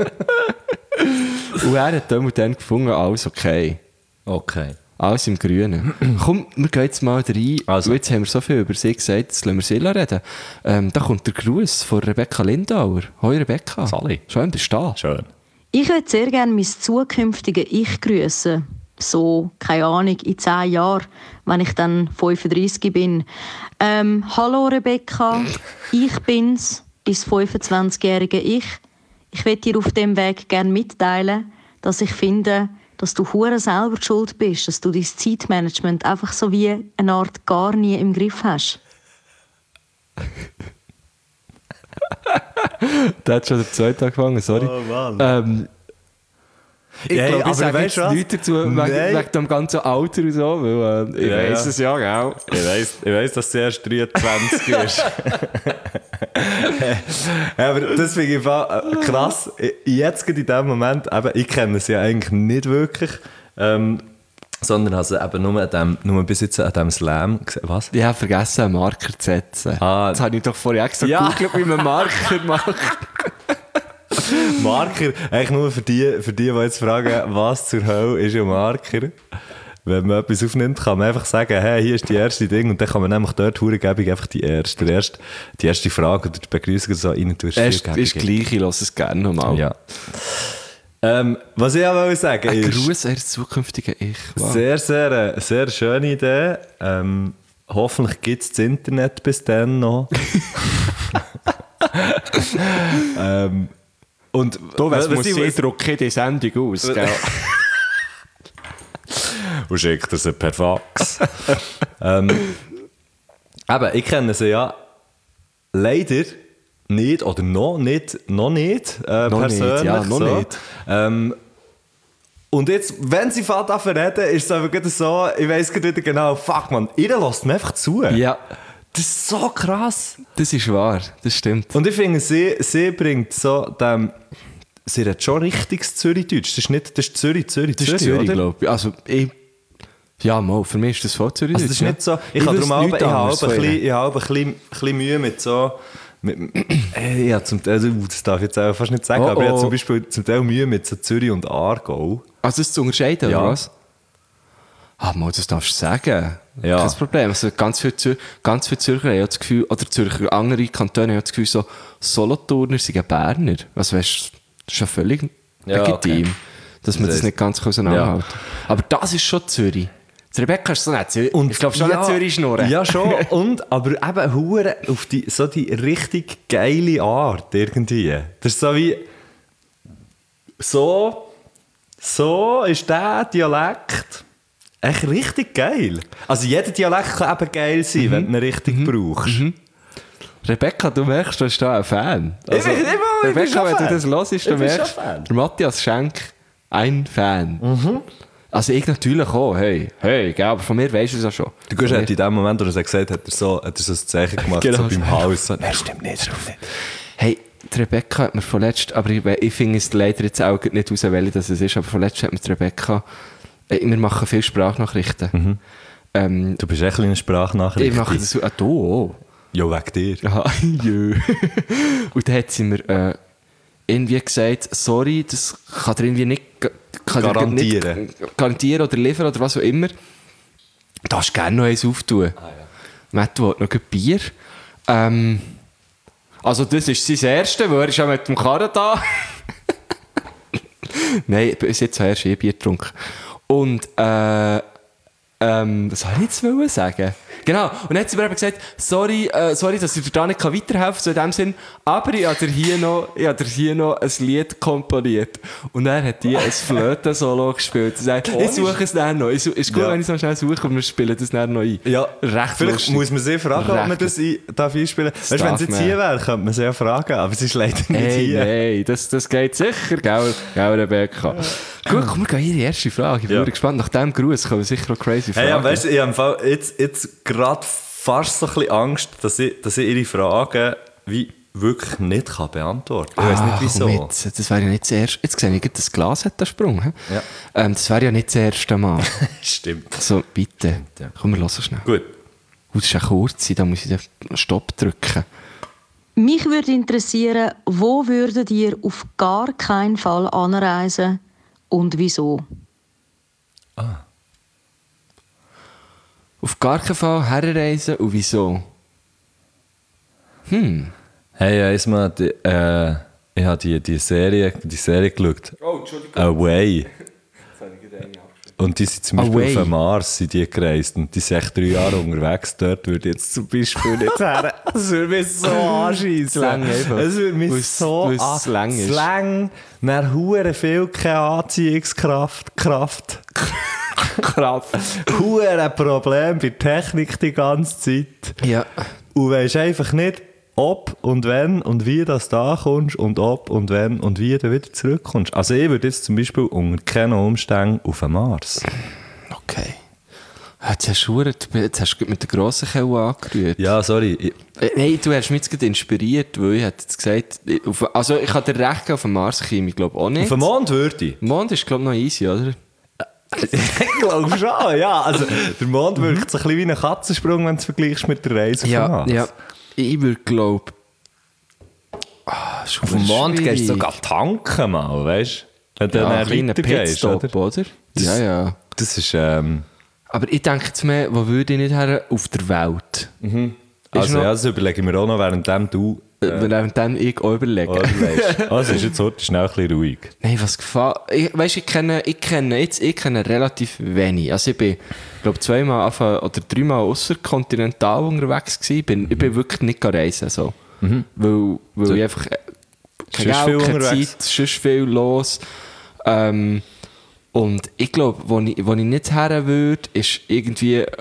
Und er hat dann und dann gefunden, alles okay. Okay. Alles im Grünen. Komm, wir gehen jetzt mal rein. Also. Also. Jetzt haben wir so viel über sie gesagt, jetzt lassen wir sie reden. Ähm, da kommt der Gruß von Rebecca Lindauer. Hoi Rebecca. Sali. Schön, bist du da. Schön. Ich würde sehr gerne mein zukünftiges Ich grüßen. So, keine Ahnung, in zehn Jahren, wenn ich dann fünfunddreissig bin. Ähm, hallo Rebecca, ich bin's, dein fünfundzwanzigjährige Ich. Ich will dir auf dem Weg gerne mitteilen, dass ich finde, dass du hure selber die schuld bist, dass du dein Zeitmanagement einfach so wie eine Art gar nie im Griff hast. Der hat schon der zweite angefangen, sorry. Oh Mann. Ähm, ich Ja, glaube, aber ich sage weißt jetzt du was? nichts dazu, wegen, Nein. wegen dem ganzen Alter und so, weil äh, ich Ja, weiss ja. es ja, gell? Ich weiss, ich weiss, dass sie erst dreiundzwanzig ist. Ja, aber das finde ich einfach, äh, krass. Jetzt gerade in dem Moment, eben, ich kenne sie ja eigentlich nicht wirklich, ähm, sondern habe sie eben nur, an dem, nur bis jetzt an diesem Slam gesehen. Was? Ich habe vergessen, einen Marker zu setzen. Ah. Das habe ich doch vorher extra Ja. gegoogelt, wie man einen Marker macht. Marker, eigentlich nur für die, für die, die jetzt fragen, was zur Hölle ist ein Marker. Wenn man etwas aufnimmt, kann man einfach sagen, hey, hier ist die erste Ding, und dann kann man nämlich dort hurengebig einfach die erste, der erste, die erste Frage oder die Begrüßung so rein tun. Es ist, ist gleich, ich lasse es gerne nochmal. Ja. Ähm, was ich auch wollte sagen Ein ist, Gruß an das zukünftige Ich. Wow. sehr, sehr, äh, sehr schöne Idee. Ähm, hoffentlich gibt es das Internet bis dann noch. ähm, und Du, was muss ich- ich drucke die Sendung aus, gell? und schickt er sie per Fax. ähm, eben, ich kenne sie ja leider nicht, oder noch nicht, noch nicht äh, Noch nicht, persönlich. ja, noch so. nicht. Ähm, und jetzt, wenn sie fährt an reden, ist es aber gerade so, ich weiss gerade wieder genau, fuck man, ihr lasst mir einfach zu. Ja, Das ist so krass. das ist wahr, das stimmt. Und ich finde, sie, sie bringt so dem, sie hat schon richtiges Zürich-Deutsch. Das ist nicht, das ist Zürich, Zürich, Das Zürich, ist Zürich, oder? glaube ich. Also, ich... Ja, mal, für mich ist das voll Zürich. Also das ist nicht so, ich, habe darum auch, ich habe auch ein bisschen, ich habe ein bisschen, ein bisschen Mühe mit so, mit, äh, ja, zum Teil, also, das darf ich jetzt auch fast nicht sagen, Oh, aber ich habe oh. zum Beispiel zum Teil Mühe mit so Zürich und Aargau. Also, das zu unterscheiden, Ja. oder was? Ah, mal, das darfst du sagen. Ja. Kein Problem. Also, ganz viele, Zür ganz viele Zürcher haben ja das Gefühl, oder Zürcher, andere Kantone haben ja das Gefühl, so, Solothurner sind Berner. Also, weißt du, das ist ja völlig Ja, legitim, okay. dass man Das das, heisst- nicht ganz auseinanderhält. Aber das ist schon Zürich. Die Rebecca ist so nicht Zürich. Und ich glaube schon ja, nicht Zürich-Schnurren. Ja, schon. Und, aber eben hure auf die, so die richtig geile Art irgendwie. Das ist so wie, so, so ist der Dialekt echt richtig geil. Also jeder Dialekt kann eben geil sein, Mhm. wenn du ihn richtig brauchst. Rebecca, du merkst, du bist da ein Fan. Also, Ich bin- ich bin- ich bin Rebecca, schon wenn Fan. du das hörst, Ich du bin merkst, schon Fan. der Matthias Schenk, ein Fan. Also ich natürlich auch, hey, hey, gell, aber von mir weisst du es ja schon. Du gehst Von halt in dem Moment, wo er es gesagt hat, hat er so, hat er so ein Zeichen gemacht, Genau. so beim Haus. So, nein, stimmt nicht, stimmt nicht. Hey, die Rebecca hat mir vorletzt, aber ich, ich finde es leider jetzt auch nicht raus, welche das es ist, aber vorletzt hat mir die Rebecca, äh, wir machen viele Sprachnachrichten. Mhm. Ähm, Du bist echt eine Sprachnachricht. ich mache das so, ah, du auch. Ja, wegen dir. Aha, jö. Und dann hat sie mir äh, irgendwie gesagt, sorry, das kann dir irgendwie nicht, kann dir Garantieren. nicht garantieren oder liefern oder was auch immer. Du darfst gerne noch eins auftun. Ah, ja. Matt will noch ein Bier. Ähm, also das ist sein Erste, weil er ist ja mit dem Karren da. Nein, bis jetzt habe ich erst eh Bier getrunken. Und äh, ähm, was soll ich jetzt wollen sagen? Genau, und dann hat sie mir eben gesagt, sorry, äh, sorry, dass ich dir da nicht weiterhelfen kann, so in dem Sinn, aber ich habe dir hier noch, ich habe dir hier noch ein Lied komponiert. Und dann hat die ein Flöten-Solo gespielt. Sie sagt, ich suche es dann noch. Ich suche, ist gut, Ja. wenn ich es noch schnell suche und wir spielen das dann noch ein. Ja, Recht vielleicht lustig. muss man sie fragen, ob man Recht das ein, darf einspielen darf. Weißt du, wenn darf es jetzt man. hier wäre, könnte man sie ja fragen, aber sie ist leider nicht Hey, hier. nein, das, das geht sicher, gell, gell Rebecca. Gut, komm, wir gehen in die erste Frage. Ich bin Ja. gespannt. Nach diesem Gruß kommen sicher noch crazy Fragen. Hey, ja, weißt du, ich habe im Fall jetzt, jetzt gerade fast so ein bisschen Angst, dass ich, dass ich ihre Fragen wie wirklich nicht kann beantworten kann. Ich weiss nicht wieso. Komm jetzt, das wäre ja nicht das erste. Jetzt sehe ich, gerade, das Glas hat den Sprung. He? Ja. Ähm, das wäre ja nicht das erste Mal. Stimmt. So, bitte. ja. Komm, wir hören schnell. Gut. Oh, das ist ja kurz, da muss ich den Stopp drücken. Mich würde interessieren, wo würdet ihr auf gar keinen Fall anreisen und wieso? Auf gar keinen Fall herreisen und wieso? Hm. Hey, einmal, die, äh, ich habe die, die, Serie, die Serie geschaut. Oh, Entschuldigung. Away. Und die sind zum Beispiel Away. auf den Mars sind die gereist und die sind echt drei Jahre unterwegs. Dort würde ich jetzt zum Beispiel nicht her. Das würde mich so anschiessen. Slang einfach. Es würde mich Weil es- so weil es an... Slang ist. Slang. Dann hure viel keine Anziehungskraft. Kraft. Kraft. Hure Problem bei der Technik die ganze Zeit. Ja. Und weisst einfach nicht, ob und wenn und wie das da kommst und ob und wenn und wie du wieder zurückkommst. Also ich würde jetzt zum Beispiel unter keinen Umständen auf den Mars. Okay. Jetzt hast du, jetzt hast du mit der grossen Kelle angerührt. Ja, sorry. Ich, Äh, Nein, du hast mich jetzt gerade inspiriert, weil ich hätte jetzt gesagt, ich- auf, also ich habe dir recht gegeben, auf dem Mars käme ich glaube auch nicht. auf den Mond würde ich. Mond ist glaube ich noch easy, oder? Ich glaube schon, ja. Also, der Mond wirkt so ein bisschen wie ein Katzensprung, wenn du es vergleichst mit der Reise auf den Ja, Mars. ja. Ich würde glaube... Ah, ist Auf dem Mond schwierig. gehst du sogar tanken mal, weißt du? Wenn du Ja, dann ein kleiner weitergehst, Pitstop, oder? oder? Ja, ja. Das ist, ähm... Aber ich denke jetzt mehr, wo würde ich nicht her? Auf der Welt. Also noch- ja, das überlege ich mir auch noch, während du... Äh. Wenn dann ich auch überlege. überlegst. Also ist jetzt heute schnell ein bisschen ruhig. Nein, was gefällt. Ich, weißt, ich kenne, ich kenne jetzt, ich kenne relativ wenig. Also ich bin, glaube zweimal anfangen, oder dreimal außerkontinental unterwegs gewesen. Bin, ich bin wirklich nicht reisen, so. Weil, weil So- ich einfach äh, Sonst keine, viel Geld, keine unterwegs. Zeit, sonst viel los. Ähm, und ich glaube, wo ich, wo ich nicht her würde, ist irgendwie äh,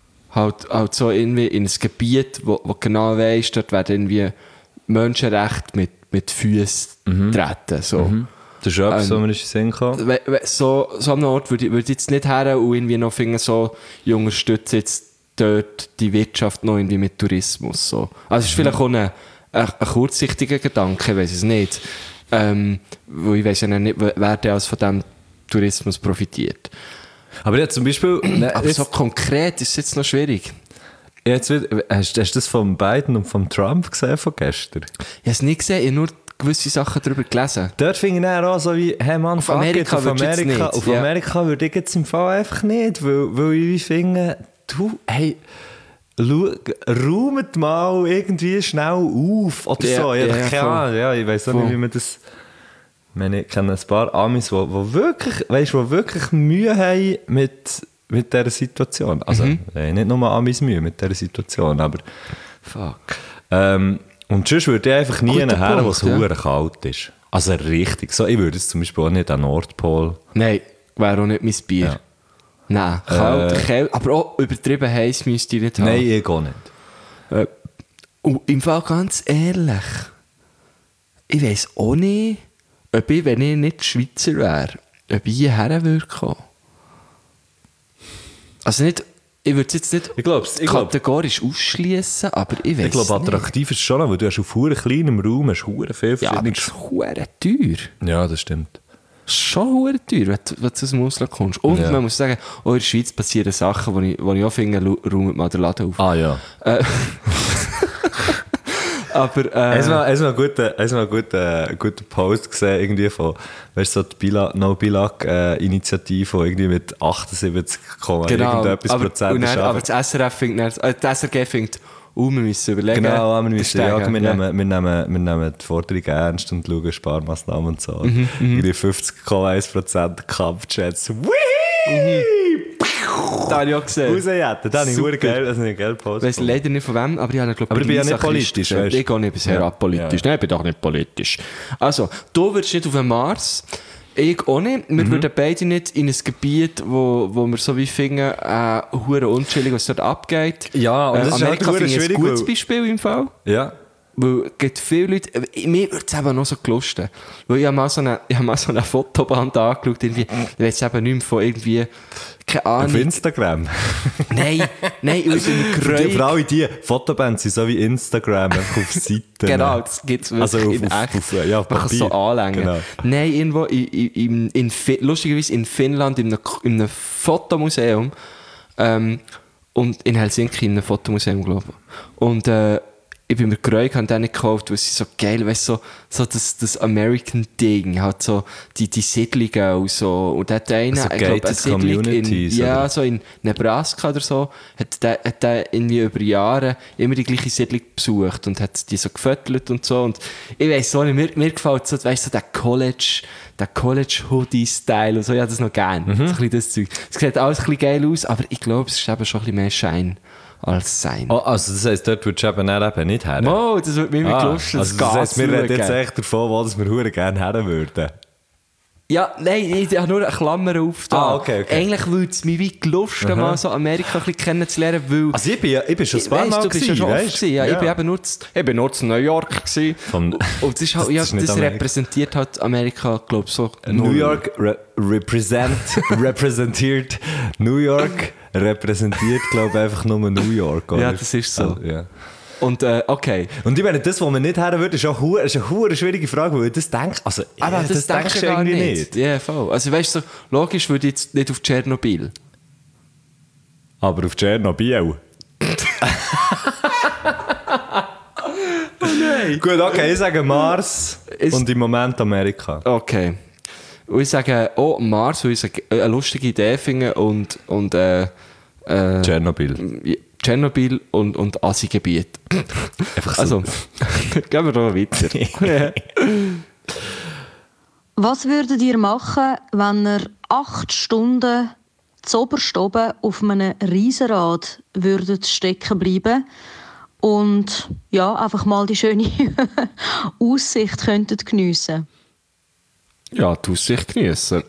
halt, halt so irgendwie in ein Gebiet, wo, wo genau weisst, dort werden irgendwie Menschenrechte mit, mit Füßen treten. So. Das ist etwas, Ähm, was mir in den Sinn kam. We- we- So, so an einem Ort würde ich, würde ich jetzt nicht her und irgendwie noch finden, so, ich unterstütze jetzt dort die Wirtschaft noch irgendwie mit Tourismus. So. Also es ist vielleicht auch ein, ein, ein kurzsichtiger Gedanke, ich weiß es nicht. Ähm, weil ich weiß ja nicht, wer der aus von diesem Tourismus profitiert. Aber ja, zum Beispiel... ne, Aber jetzt, so konkret ist es jetzt noch schwierig. jetzt, wird- hast, hast du das von Biden und von Trump gesehen von gestern? Ich habe es nicht gesehen, ich habe nur gewisse Sachen darüber gelesen. Dort finde ich dann auch so wie, hey Mann, fuck Amerika it, auf würdest du jetzt Amerika, nicht, auf ja. Amerika würde ich jetzt im Fall einfach nicht, weil, weil ich finde, du, hey, schau, räumt mal irgendwie schnell auf oder Ja, so. Ja, ja, keine voll. Ahnung, ja, ich weiß auch Voll. nicht, wie man das... Ich meine, ich kenne ein paar Amis, die wirklich, weißt, die wirklich Mühe haben mit, mit dieser Situation. Also, Mhm. äh, nicht nur Amis Mühe mit dieser Situation, aber fuck. Ähm, und sonst würde ich einfach nie Guter her, wo Punkt, es ja. verdammt kalt ist. Also richtig. So, ich würde jetzt zum Beispiel auch nicht an den Nordpol. Nein, wäre auch nicht mein Bier. Ja. Nein, kalt, Äh. kalt, aber auch übertrieben heiß müsste ich nicht haben. Nein, ich auch nicht. Äh, und im Fall ganz ehrlich, ich weiss auch nicht, ob ich, wenn ich nicht Schweizer wäre, ob ich hierher würde kommen. Also nicht, ich würde es jetzt nicht Ich glaub's, ich glaub, kategorisch ausschließen, aber ich weiß ich glaube, nicht. attraktiv ist es schon, weil du hast auf hure kleinem Raum hast hure viel Ja, aber verschiedene... das ist hure teuer. Ja, das stimmt. Schon hure teuer, wenn du, wenn du aus dem Ausland kommst. Und Ja. man muss sagen, auch in der Schweiz passieren Sachen, wo ich, wo ich auch finde, räumt mal den Laden auf. Ah ja. Äh, aber, äh, Hast du mal, hast du mal einen guten, hast du mal einen guten, äh, guten Post gesehen, irgendwie von, weißt du, so die Bila, No-Bilag-Initiative, die irgendwie mit achtundsiebzig, genau, irgendetwas aber, Prozent und dann, arbeiten. aber das S R F findet, äh, das S R G findet, oh, wir müssen überlegen. Genau, wir müssen, ja, Steigen, wir, ja. Nehmen, wir, nehmen, wir nehmen die Forderung ernst und schauen Sparmaßnahmen und so. Mhm, Irgendwie fünfzig Komma eins Prozent Kampfjets. Wihii! Das habe ich auch gesehen. Rausjetten, das habe ich Super. verdammt geil, das ist ein geil Post. Ich weiss leider nicht von wem, aber ich habe, glaube Aber ich bin ja nicht politisch, weißt du? Ich gehe nicht bisher Ja. apolitisch. Ja. Nein, ich bin doch nicht politisch. Also, du würdest nicht auf den Mars. Ich auch nicht. Wir Mhm. würden beide nicht in ein Gebiet, wo, wo wir so wie finden, äh, hure unchillig, was dort abgeht. Ja, und das ist Amerika halt finde ich ein schwierig, gutes weil- Beispiel im Fall. Ja. Weil es gibt viele Leute, äh, mir würde es eben noch so gelusten. Weil ich habe mal so eine, ich habe mal so eine Fotoband angeschaut, irgendwie, ich weiß eben nicht mehr von irgendwie, keine Auf Ahnung. Instagram. Nein, nein, ich würde Für, die, im für alle die Fotobands sind so wie Instagram, einfach auf Seiten. Genau, das gibt es wirklich Also auf- in auf- echt. auf- ja, auf Man kann es so Papier. anlängen. Genau. Nein, irgendwo in, in, in, in, lustigerweise in Finnland in einem, in einem Fotomuseum ähm, und in Helsinki in einem Fotomuseum, glaube ich. Und äh, ich bin mir geräumt, habe den nicht gekauft, weil sie so geil, weißt du, so, so das, das American-Ding, halt so die, die Siedlungen und so. Und dort einer, Also ich glaube, eine gated Siedlung in, Communities, ja, oder? so in Nebraska oder so, hat der, hat der irgendwie über Jahre immer die gleiche Siedlung besucht und hat die so gefüttert und so. Und ich weiss so nicht, mir, mir gefällt so, weißt du, so der College, der College-Hoodie-Style und so, ich habe das noch gern. Mhm. So ein bisschen das Zeug. Es sieht alles ein bisschen geil aus, aber ich glaube, es ist eben schon ein bisschen mehr Schein als Sein. Oh, also das heisst, dort würdest du eben, dann eben nicht her. Wow, das wird mir Ah, ah, gelustet, also das heisst, wir Gas reden jetzt schauen. echt davon, wo dass wir hure gerne her würden. Ja, nein, ich habe nur eine Klammer auf da. Ah, okay, okay. Eigentlich würde es mich wie gelustet, mal so Amerika ein bisschen kennenzulernen, weil... Also ich bin, ja- ich bin schon ein Ich paar weiss, Mal du bist ja schon oft gewesen. Ja, Ich bin eben nur zu, ich bin nur zu New York gewesen. Vom- Und das, ist halt, Das- ja, das ist nicht das Amerika. repräsentiert halt Amerika, glaube ich, so. New null. York re represent, repräsentiert, New York repräsentiert, glaube ich, einfach nur New York, oder? Ja, das ist so. Also, ja. Und, äh, okay. Und ich meine, das, was man nicht her würde, ist auch hu- ist eine hure schwierige Frage, weil ich das denke, also, Aber ja, das, denkst du gar nicht. Ja, voll. Also, weißt du, so, logisch würde ich jetzt nicht auf Tschernobyl. Aber auf Tschernobyl. Oh nein. Gut, okay, ich sage Mars Ist- und im Moment Amerika. Okay. Und ich sage, oh, Mars, weil ich sage, eine lustige Idee finde und, und, äh, äh, Tschernobyl. Tschernobyl und, und Asi-Gebiet. Einfach so. Also, gehen wir doch weiter. Was würdet ihr machen, wenn ihr acht Stunden zuoberst oben auf einem Riesenrad würdet stecken bleiben und ja, einfach mal die schöne Aussicht könntet geniessen? Ja, du sich geniessen.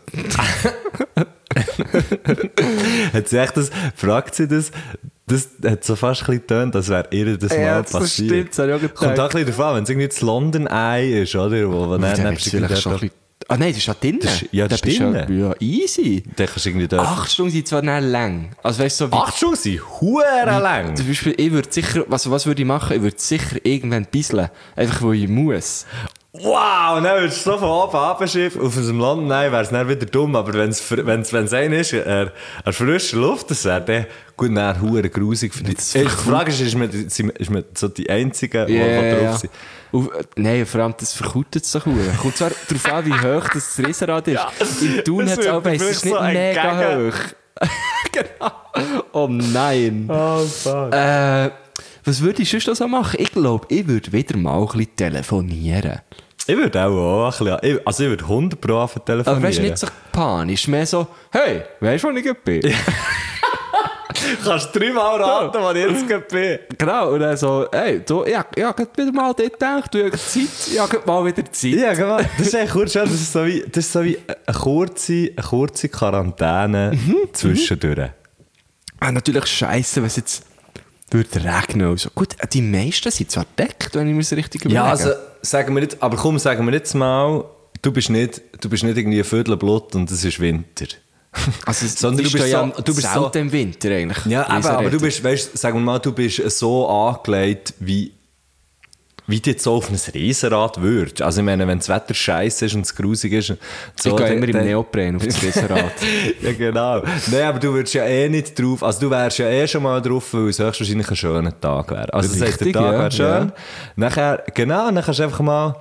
Hat sie echt das, fragt sie das, das hat so fast ein bisschen getönt, als wäre ihr das Ja, mal das passiert. stimmt, das habe ich auch gedacht. Kommt auch ein bisschen davon an, wenn es irgendwie das London Eye ist, oder? Wo, wo dann, Dann dann bist bist du du vielleicht schon ein irgendwie bisschen... Ah nein, das ist ja drinnen. Das ist- ja, das Da bist ist du drinnen. Ja, ja, easy. dort, dann kannst du irgendwie dort... Acht Stunden sind zwar nicht lang. Also weißt du, so wie... Acht Stunden sind hure lang. Zum Beispiel, ich würde sicher... Also was würde ich machen? Ich würde sicher irgendwann bisseln. Einfach, weil ich muss. Wow, und dann würdest du so von oben abschiff auf unserem Land, nein, wäre es dann wieder dumm, aber wenn es wenn's, wenn's ein ist, er, er frischer Luft, das wäre dann gut, dann hure grusig für dich. Das Die Frage ist, ist man, ist man so die Einzigen, die Ja, die ja, drauf ja. sind? Auf, nein, vor allem, das verkautet sich auch. Kommt zwar darauf an, wie hoch das Riesenrad ist. In Thun das hat es wird auch, es vielleicht ist nicht so mega entgegen. hoch. Genau. Oh nein. Oh, fuck. Äh, was würde ich sonst noch so machen? Ich glaube, ich würde wieder mal ein bisschen telefonieren. Ich würde auch, auch ein bisschen, also ich würde hundert Pro telefonieren. Aber weißt du, nicht so panisch, mehr so, hey, weißt du, wo ich gerade bin? Kannst du dreimal raten, wo ich jetzt gerade bin. Genau, und dann so, hey, du, ich, ich habe wieder mal dort gedacht, du hast Zeit, ich habe mal wieder Zeit. Ja, genau. Das ist eigentlich kurz, das ist so wie, das ist so wie eine kurze, eine kurze Quarantäne zwischendurch. Ah, natürlich scheiße, wenn es jetzt würde regnen oder so. Gut, die meisten sind zwar deckt, wenn ich mir es richtig überlege. Ja, also sagen wir jetzt, aber komm, sagen wir jetzt mal, du bist nicht, du bist nicht irgendwie ein Viertel Blut und es ist Winter. Also, Sondern du du bist bist ja so- du bist so- selten im Winter eigentlich. Ja, aber, Leserette. aber du bist, weißt, sagen wir mal, du bist so angelegt, wie, wie du jetzt so auf ein Riesenrad würdest. Also ich meine, wenn das Wetter scheiße ist und es grusig ist. So, Ich gehe immer im dann- Neopren auf das Riesenrad. Ja, genau. Nein, aber du würdest ja eh nicht drauf, also du wärst ja eh schon mal drauf, weil es höchstwahrscheinlich ein schöner Tag wäre. Also das heisst, der Richtig, Tag ja, wäre schön. ja. Nachher, genau, dann kannst du einfach mal...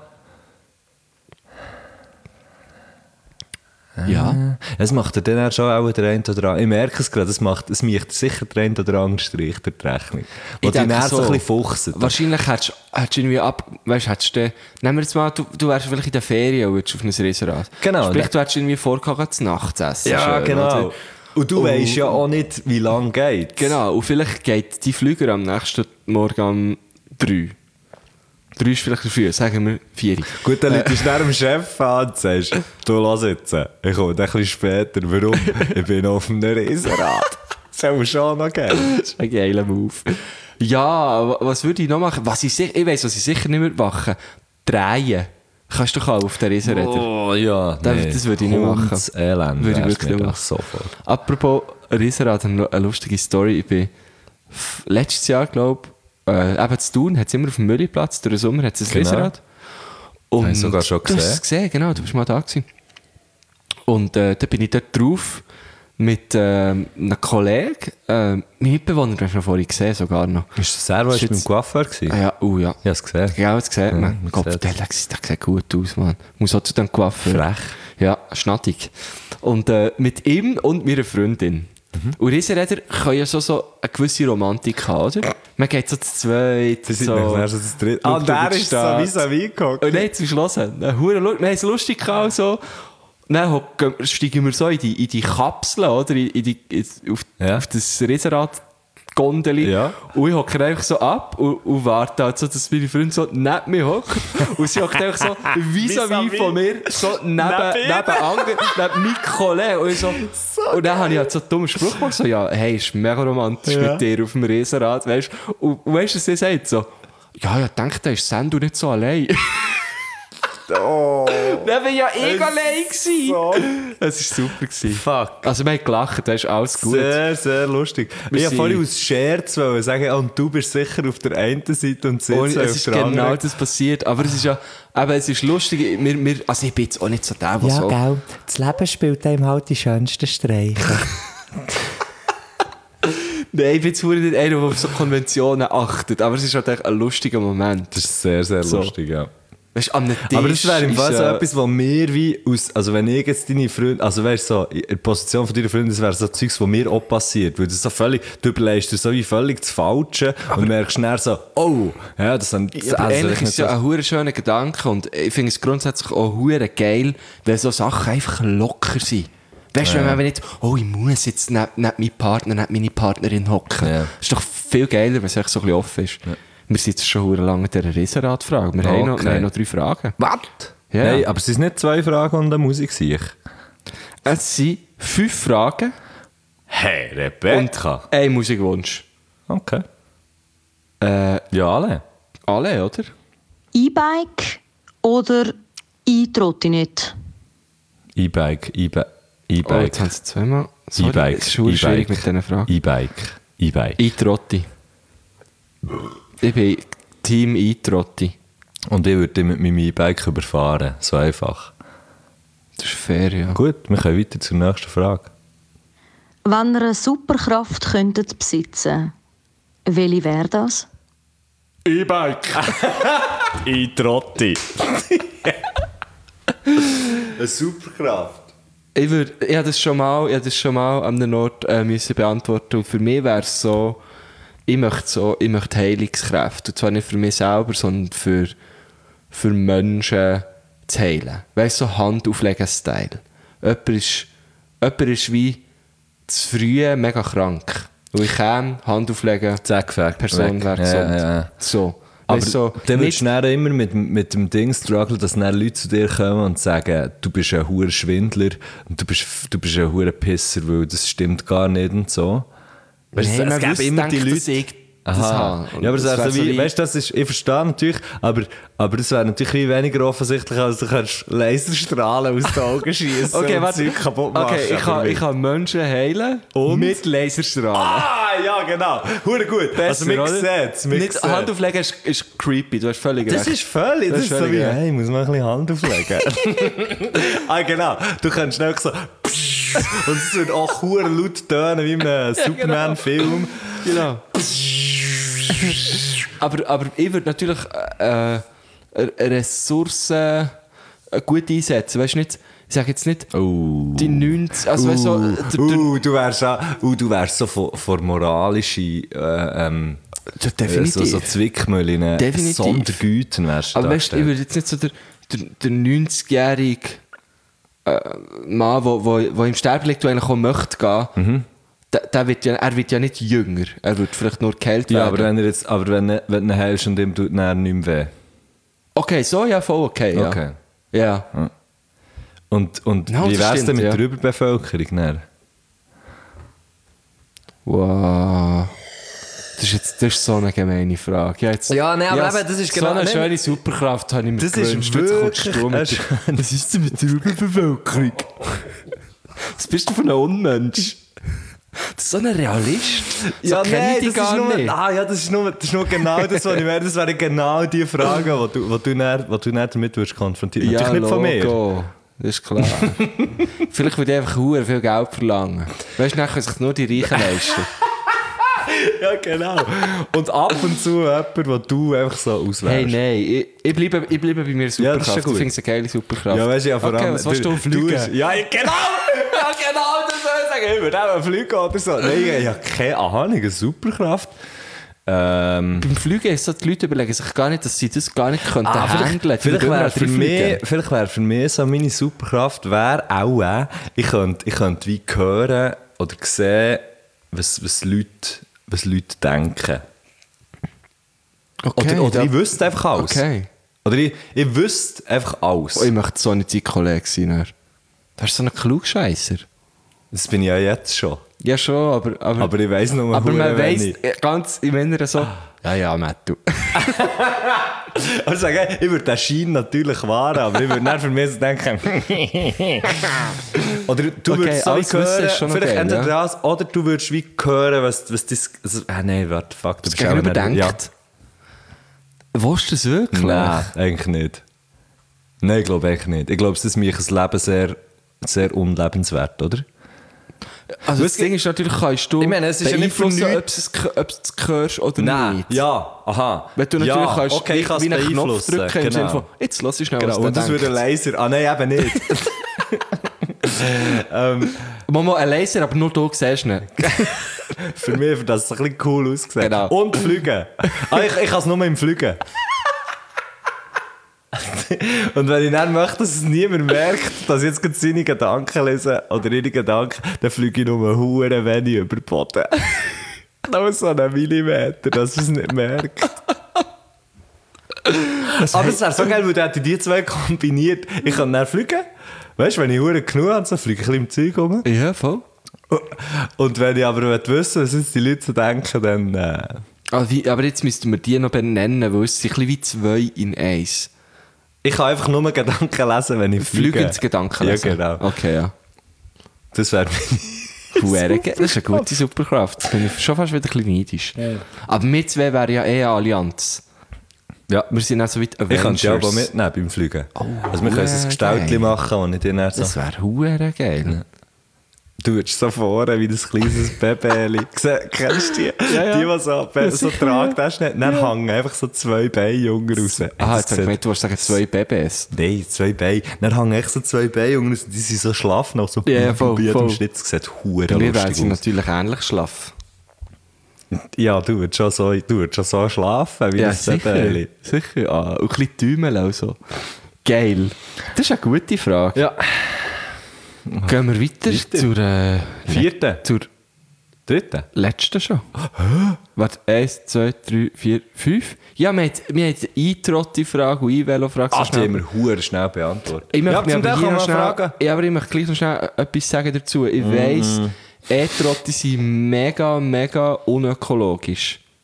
Ja. Es macht dir dann auch schon auch der eine oder andere. Ich merke es gerade, es macht, es macht sicher der eine oder andere Strich durch die Rechnung. Wo Ich die denke dann so so. ein bisschen fuchsen. Wahrscheinlich hättest hättest du irgendwie ab... Weißt du, hättest du... Nehmen wir jetzt mal, du, du wärst vielleicht in der Ferien und würdest auf ein Riesenrad. Genau. Sprich, du hättest irgendwie vorgehabt, zu Nacht zu essen. Ja, schön, genau. oder? Und du Und- weisst ja auch nicht, wie lange geht. Genau, und vielleicht geht die Flüger am nächsten Morgen um drei. Drei ist vielleicht früh, sagen wir vier. Gut, dann läutest du dem Chef an und sagst, du lass jetzt, ich komme dann ein bisschen später. Warum? Ich bin auf einem Riesenrad. Das soll schon noch geben. Das ist ein geiler Move. Ja, wa- was würde ich noch machen? Was ich, sich- ich weiss, was ich sicher nicht mehr machen. Drehen. Kannst du auch auf den Riesenräder. Oh ja, Das- das würde ich nicht machen. Das Elend Würde ich wär's wirklich mir nicht doch sofort. Apropos Riesenrad, eine eine lustige Story. Ich bin f- letztes Jahr, glaube ich, äh, eben zu Thun, hat es immer auf dem Mülliplatz, durch den Sommer hat es ein Genau. Riesenrad. Und Habe ich sogar schon Du hast es gesehen, genau, du bist mal da gewesen. Und äh, da bin ich dort drauf mit ähm, einem Kollegen, äh, mein Mitbewohner, den hast du noch vorhin gesehen, sogar noch. Ist das er, der Ist beim jetzt- Coiffeur Ah, war? ja, oh ja. Ich habe es gesehen. Ja, das sieht man. Ja, man Gott, sieht der, der, der sieht gut aus, Mann. Muss auch zu dem Coiffeur. Frech. Ja, schnattig. Und äh, mit ihm und meiner Freundin. Mhm. Und Riesenräder können ja so, so eine gewisse Romantik haben, oder? Man geht so zu zweit. Sie sind so. nachher so das dritte. Ah, Schaut und über der die ist so Stadt. vis-à-vis gehockt. Und dann zum Schluss, äh, hure Lu- wir haben es lustig gehabt, so. Dann hocken- steigen wir so in die, in die Kapsel, oder? In, in die, in, auf, Ja. auf das Riesenrad-Gondeli. Ja. Und ich hocke einfach so ab und, und warte halt so, dass meine Freundin so neben mir hockt. Und sie hockt einfach so vis-à-vis von mir, so neben, neben, anderen, neben meinem Kollegen. Und, ich so, und dann habe ich halt so einen dummen Spruch gemacht, so, ja, hey, ist mega romantisch Ja. mit dir auf dem Riesenrad, weißt du? Und, und weißt du, was sie sagt? So, ja, ja, ich denke, da ist Sandu nicht so allein. Oh. Dann war ja ich allein gewesen. So. Es war super gewesen. Fuck. Also wir haben gelacht, das ist alles gut. Sehr, sehr lustig. Wir Ich wollte sind- vorhin aus Scherz wollen sagen, und du bist sicher auf der einen Seite und sitzt Und auf es ist der genau anderen. das passiert. Aber es ist ja, aber es ist lustig. Wir, wir, also ich bin jetzt auch nicht so der, der Ja, so... gell. Das Leben spielt einem halt die schönsten Streiche. Nein, ich bin jetzt verdammt nicht einer, der auf so Konventionen achtet. Aber es ist halt echt ein lustiger Moment. Das ist sehr, sehr So. lustig, ja. Weißt du, am Tisch Aber das wäre im Fall ist, so äh, etwas, was mir wie aus, also wenn ich jetzt deine Freunde, also weißt du, so, in der Position von deiner Freundin, das wäre so Zeugs, was mir auch passiert, weil das so völlig, du überlegst dir so wie völlig das Falsche und merkst schnell so, oh, ja, das sind, Ja, aber also, ähnlich ist es ja ein hure schöner Gedanke und ich finde es grundsätzlich auch hure geil, weil so Sachen einfach locker sind. Weißt du, wenn man nicht, oh, ich muss jetzt neben, neben meinem Partner, neben meine Partnerin hocken. Ja. Das ist doch viel geiler, wenn es echt so ein bisschen offen ist. Wir sind jetzt schon hure lange in dieser Riesenradfrage. Wir, haben noch, Okay. wir haben noch drei Fragen. Was? Ja. Nein, aber es sind nicht zwei Fragen und eine Musik, sehe ich. Es sind fünf Fragen Hey, und Rebecca. ein Musikwunsch. Okay. Äh, Ja, alle. alle, oder? E-Bike oder E-Trottinett? E-Bike, E-Bike, Oh, E-Bike, jetzt haben sie zweimal... Sorry, E-Bike, es ist hure schwierig E-Bike, mit diesen Fragen. E-Bike, E-Bike. Ich trotti. Ich bin Team E-Trotti. Und ich würde dich mit meinem E-Bike überfahren. So einfach. Das ist fair, ja. Gut, wir können weiter zur nächsten Frage. Wenn ihr eine Superkraft könntet besitzen, welche wäre das? E-Bike. E-Trotti. Eine Superkraft. Ich, würd, ich habe das schon mal, ich habe das schon mal an einem Ort äh, müssen beantworten. Und für mich wäre es so, ich möchte so, ich möchte Heilungskräfte. Und zwar nicht für mich selber, sondern für, für Menschen zu heilen. Weißt du, so Hand-Auflegen-Style. Jemand ist, jemand ist wie zu früh mega krank. Und ich käme, Hand auflegen, Zack, weg. Person weg. wäre Ja, gesund. ja, ja. So. Aber Weißt du, so, dann nicht- würdest du dann immer mit, mit dem Ding strugglen, dass dann Leute zu dir kommen und sagen, du bist ein hoher Schwindler und du bist, du bist ein hoher Pisser, weil das stimmt gar nicht und so. Weißt du, Nein, es man gäbe wüsste, immer die denkt, Leute... dass ich haben. Und Ja, aber, das das wär wär so so wie, wie- weißt, das ist, ich verstehe natürlich, aber, aber das wäre natürlich wie weniger offensichtlich, als du kannst Laserstrahlen aus den Augen schießen Okay, und warte. Zeug kaputt machen. Okay, ich kann, ich kann Menschen heilen Und? mit Laserstrahlen. Ah, ja, genau. Hure gut. Also, mir oder? sieht's, mir Nicht sieht's. Hand auflegen ist, ist creepy, du hast völlig Das recht. ist völlig, das, Das ist ist so völlig wie, recht. hey, muss man ein bisschen Hand auflegen. Ah, genau. Du kannst schnell so, und es wird auch hure laut tönen, wie in einem Superman-Film. Genau. aber, aber ich würde natürlich äh, äh, Ressourcen äh, gut einsetzen. Weißt du nicht, ich sage jetzt nicht Oh. die neunzig, also weißt du, so, der, der, Uh, du wärst auch, uh, du wärst so vor, vor moralische, äh, ähm, der, definitiv. so, so Zwickmühlen, Definitiv. Sondergüten wärst du aber da weißt du, ich würde jetzt nicht so der, der, der neunzigjährige äh, Mann, der wo, wo, wo im Sterben liegt, der eigentlich auch möchte gehen, Mhm. der, der wird ja, er wird ja nicht jünger. Er wird vielleicht nur geheilt Ja, werden. aber wenn er jetzt, aber wenn, er- wenn du ihn heilst und ihm tut dann nicht mehr weh. Okay, so ja, voll okay. Ja. Okay. Ja. Und, und Ja, wie das wär's denn stimmt, mit ja. der Überbevölkerung? Dann? Wow. Das ist, jetzt, das ist so eine gemeine Frage. Ja, jetzt, Ja, nee, aber ja, eben, das ist so genau- eine nee, schöne Superkraft habe ich mir Das ist gewünscht. Jetzt kommst wirklich du mit eine der- Was ist denn mit der Überbevölkerung? Was bist du für ein Unmensch? Das ist so ein Realist. So Ja, kenne nein, ich dich das gar ist nur, nicht. ah, ja, das ist nur, das ist nur genau das, was ich wäre. Das wären genau die Fragen, die du, die du, dann, die du dann damit wirst konfrontieren. Ja, Natürlich nicht von mir. Logo. Das ist klar. Vielleicht würde ich einfach verdammt viel Geld verlangen. Weißt du, dann können sich nur die Reichen leisten. Ja, genau. Und ab und zu jemand, den du einfach so auswählst. Hey, nein, ich, ich, bleibe, ich bleibe bei mir Ja, das ist Superkraft. ja ich gut. finde es eine geile Superkraft. Ja, weißt du, ja, vor allem. Okay, was willst du fliegen? hast- Ja, ja, genau! Ja, genau, das soll ich sagen. Ich würde auch fliegen oder so. Nein, ich habe keine Ahnung, eine Superkraft. Ähm. Beim Fliegen ist so, die Leute überlegen sich gar nicht, dass sie das gar nicht könnten Ah, handeln. vielleicht Die vielleicht würden wäre immer für, drauf mich, fliegen. vielleicht wär für mich so meine Superkraft wäre auch, äh, ich könnte, ich könnte wie hören oder sehen, was, was, Leute, was Leute denken. Okay, oder oder da- ich wüsste einfach alles. Okay. Oder ich, ich wüsste einfach alles. Oh, ich möchte so nicht dein Kollege sein. Dann. Das ist so ein Klugscheisser. Das bin ich ja jetzt schon. Ja, schon, aber... Aber, Aber ich weiss nur aber man hure weiss wenig. äh, ganz im Inneren so... Ja, ja, Matt, du. Aber ich sage, ich würde den Schein natürlich wahren, aber ich würde nicht für mich so denken. Oder du Okay, würdest so wie alles Wissen hören, ist schon noch vielleicht geil, entweder ja. das, oder du würdest wie hören, was, was das... Also, ah, nein, warte, fuck, du Das bist auch Gegenüber nicht- denkt. Willst du das wirklich? Nein, eigentlich nicht. Nein, ich glaube eigentlich nicht. Ich glaube, das macht das Leben sehr, sehr unlebenswert, oder? Also das Es Ding ist natürlich, kannst du Ich meine, es ist ja nicht für beeinflussen, ob nichts- du es, ob du es hörst oder nicht. Ja, aha. Wenn du natürlich ja, kannst, okay, wie, ich kann es wie einen Knopf beeinflussen, drücken im genau. Sinne von, jetzt lass ich schnell, Genau, was und der das würde ein denkt. Laser... Ah nein, eben nicht. Mama, ein Laser, aber nur du siehst ihn. Für mich, für das es ein bisschen cool aussieht. Genau. Und fliegen. Ah, ich, ich kann es nur im Fliegen. Und wenn ich dann möchte, dass es niemand merkt, dass ich jetzt gerade seine Gedanken lese oder ihre Gedanken, dann fliege ich nur hure wenig über den Boden. Nur so einen Millimeter, dass man es nicht merkt. Aber es wäre so geil, weil hätte die zwei kombiniert. Ich kann dann fliegen. Weißt du, wenn ich hure genug habe, dann fliege ich ein bisschen im Zeug rum. Ja, voll. Und wenn ich aber wissen will, was jetzt die Leute so denken, dann... Äh, Ah, wie, aber jetzt müssten wir die noch benennen, weil es sind ein bisschen wie zwei in eins. ich kann einfach nur Gedanken lesen, wenn ich fliege. Flügendes Gedanken Ja, lesen. genau. Okay, ja. Das wäre Huere ge- Das ist eine gute Superkraft. Das bin ich schon fast wieder ein bisschen neidisch. Aber wir zwei wären ja eh eine Allianz. Ja, Wir sind auch so weit ich kann Avengers. dich aber mitnehmen beim Fliegen. also wir können uns ein geil. Gestaltchen machen, und ich dir dann so... Das wäre huere geil. Du würdest so vorne wie das kleines Baby. Kennst du die? Ja, ja. Die, die so, Be- so sicher, tragen, das nicht. Dann hängen einfach so zwei Beine unten raus. Ah, Das jetzt habe ich sieht- gemeint, du wolltest sagen zwei Babys. Nein, zwei Beine. Dann hängen echt so zwei Beine unten raus. Die sind so schlaff noch. So Ja, ja, voll, bei jedem voll. Schnitt. Das sieht hure Bei mir wären lustig sie aus. natürlich ähnlich schlaff. Ja, du würdest schon so, du würdest schon so schlafen wie Ja, das sicher. Baby. Sicher. Ah, und ein bisschen Tümmel auch so. Geil. Das ist eine gute Frage. Ja. Gehen wir weiter, Weiter. zur, äh, Vierte? zur Dritte? letzten schon. Warte, eins, zwei, drei, vier, fünf. Ja, wir haben, wir haben die Eintrotti-Frage und Einvelo-Frage. Ach, die haben wir hure schnell beantwortet. Ich möchte ja, mich zum aber Teil hier kann noch man schnell, fragen. ja, aber ich möchte gleich noch schnell etwas sagen dazu. Ich weiss, E-Trotti sind mega, mega unökologisch.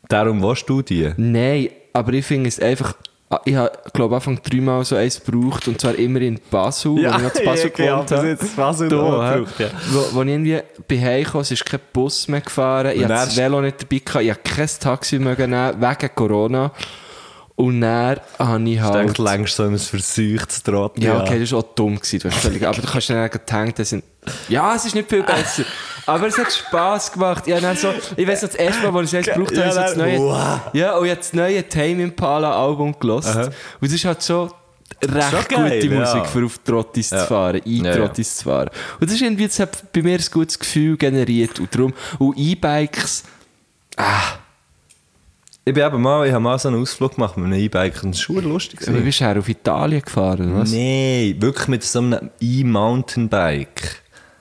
Darum willst du die? Nein, aber ich finde es einfach... Ich habe, glaube ich, Anfang dreimal so eins gebraucht, und zwar immer in Basel, Ja, wo ich noch zu Basel ja, gewohnt ja, habe. jetzt Basel Da, noch hä? gebraucht, ja. Wo, wo ich irgendwie bin heimgekommen, es ist kein Bus mehr gefahren, ich Und hatte dann- das Velo nicht dabei gehabt, ich habe kein Taxi mehr nehmen, wegen Corona. Und dann habe ich Ich halt... denke, längst so ein verseuchtes Trott. Ja, okay, das war auch dumm gewesen, du hast völlig, aber du kannst dann denken, das sind, ja, es ist nicht viel besser, aber es hat Spass gemacht. Ja, dann so, ich weiss noch, das erste Mal, als ich es gebraucht habe, Ja, habe ich so das dann- neue, wow. ja, und ich habe das neue Tame Impala Album gehört. Aha. Und das ist halt so recht Schon geil, gute ja. Musik, für auf Trottis Ja. zu fahren, Ja, ja. E-Trottis zu fahren. Und das ist irgendwie, das hat bei mir ein gutes Gefühl generiert, und darum, und E-Bikes, ah, Ich bin eben mal, ich habe mal so einen Ausflug gemacht mit einem E-Bike und das war lustig. du bist ja auf Italien gefahren, oder was? Nein, wirklich mit so einem E-Mountainbike.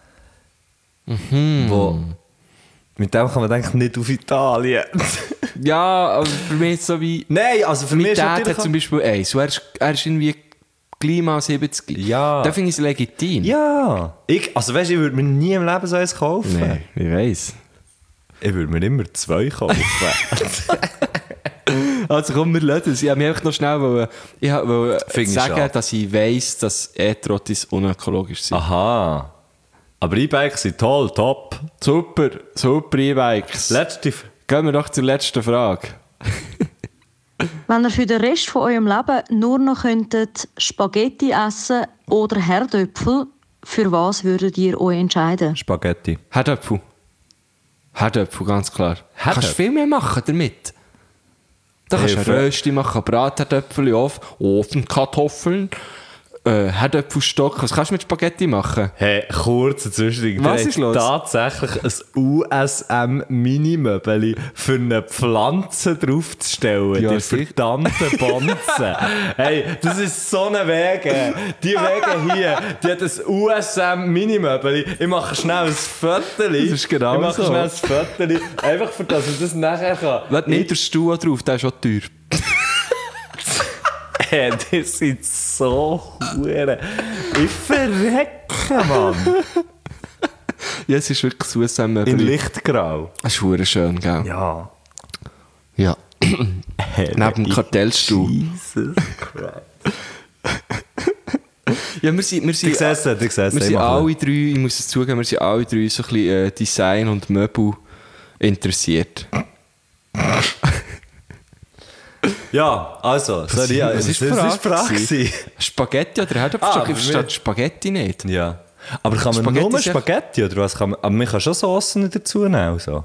Mhm. Wo, mit dem kann man eigentlich nicht auf Italien. Ja, aber für mich ist es so wie... Nein, also für Mein mich ist Dad natürlich... hat zum Beispiel eins. Er ist, er ist irgendwie gleich mal siebzig. Ja. Da finde ich es legitim. Ja. Ich, also weißt du, ich würde mir nie im Leben so eins kaufen. Nein, ich weiss. Ich würde mir immer zwei kaufen. Also komm, wir lassen es. Ich wollte mich einfach noch schnell wollen, ich wollte Finde ich sagen, schade. dass ich weiss, dass E-Trottis unökologisch sind. Aha. Aber E-Bikes sind toll, top. Super, super E-Bikes. Letzte... F- Gehen wir doch zur letzten Frage. Wenn ihr für den Rest von eurem Leben nur noch könntet Spaghetti essen oder Herdöpfel, für was würdet ihr euch entscheiden? Spaghetti. Herdöpfel. Herdöpfel, ganz klar. Herdöpfel? Kannst viel mehr machen damit. Da kannst du Hilfe. eine Rösti machen, Bratherdöpfel auf, Ofenkartoffeln, äh, Herdöpfelstock. Was kannst du mit Spaghetti machen? Hey, kurze Zwischending. Was Der ist hat los? Tatsächlich ein U S M-Mini-Möbeli für eine Pflanze draufzustellen. Ja, die sicher. verdammte Bonze. Hey, das ist so eine Wege. Die Wege hier, die hat ein U S M-Mini-Möbeli. Ich mache schnell ein Fötterli. Das ist genau Ich mache so. schnell ein Fötterli. Einfach für das ich das nachher kann. Warte, nicht der Stuhl drauf, der ist auch teuer. Hey, die sind so hure. Ich verrecke, Mann. Ja, es ist wirklich so ein In Lichtgrau. Das ist verdammt schön, gell? Ja. Ja. Hey, Neben dem ich- Kartellstuhl. Jesus Christ. Ja, wir sind, wir Du sind, siehst es, du siehst es. wir ich sind mache alle drei, ich muss es zugeben, wir sind alle drei so ein bisschen äh, Design und Möbel interessiert. Ja, also, sorry, ja, was es ist es die Frage ist Frage. gewesen? gewesen. Spaghetti oder Herdöpfel? Ah, Ah, aber versteht wir- Spaghetti nicht. Ja. Aber kann man Spaghetti nur ist ja- Spaghetti oder was? Kann man, aber man kann schon Soßen dazu nehmen. Also.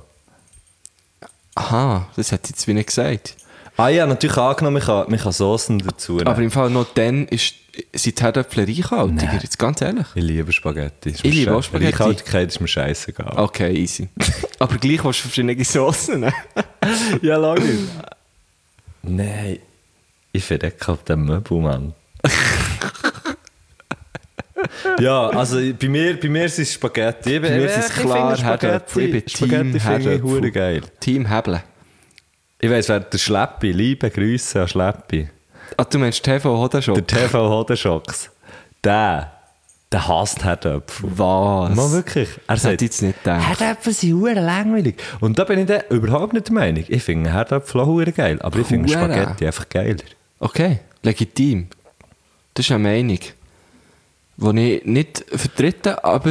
Aha, das hat jetzt wie nicht gesagt. Ah ja, natürlich angenommen, man kann, man kann Soßen dazu nehmen. Aber im Fall noch dann ist, sind die Herdöpfel reichhaltiger, Nein. jetzt ganz ehrlich. ich liebe Spaghetti. Ist Ich mir liebe auch scheiss- Spaghetti. Reichhaltigkeit ist mir scheißegal. Okay, easy. Aber gleich willst du verschiedene Soßen nehmen. Ja, logisch. Nein. Ich verrecke auf dem Möbel, Mann. Ja, also bei mir, bei mir ist es Spaghetti. Ich, Bei mir ist es klar finde Herdöpfel. Ich bin Team Spaghetti finde ich Herdöpfel. hure geil. Team Hebeln. Ich weiss, wer der Schleppi, liebe Grüße an Schleppi. Ah, du meinst T V oder schon? Der T V Hodenschocks. Der, der hasst Herdöpfel. Was? Mal wirklich. Er Das hätte sagt, ich jetzt nicht gedacht. Herdöpfel sind hure langweilig. Und da bin ich dann überhaupt nicht der Meinung. Ich finde Herdöpfel auch hure geil, aber ich finde Hure. Spaghetti einfach geiler. Okay, legitim. Das ist eine Meinung, die ich nicht vertrete, aber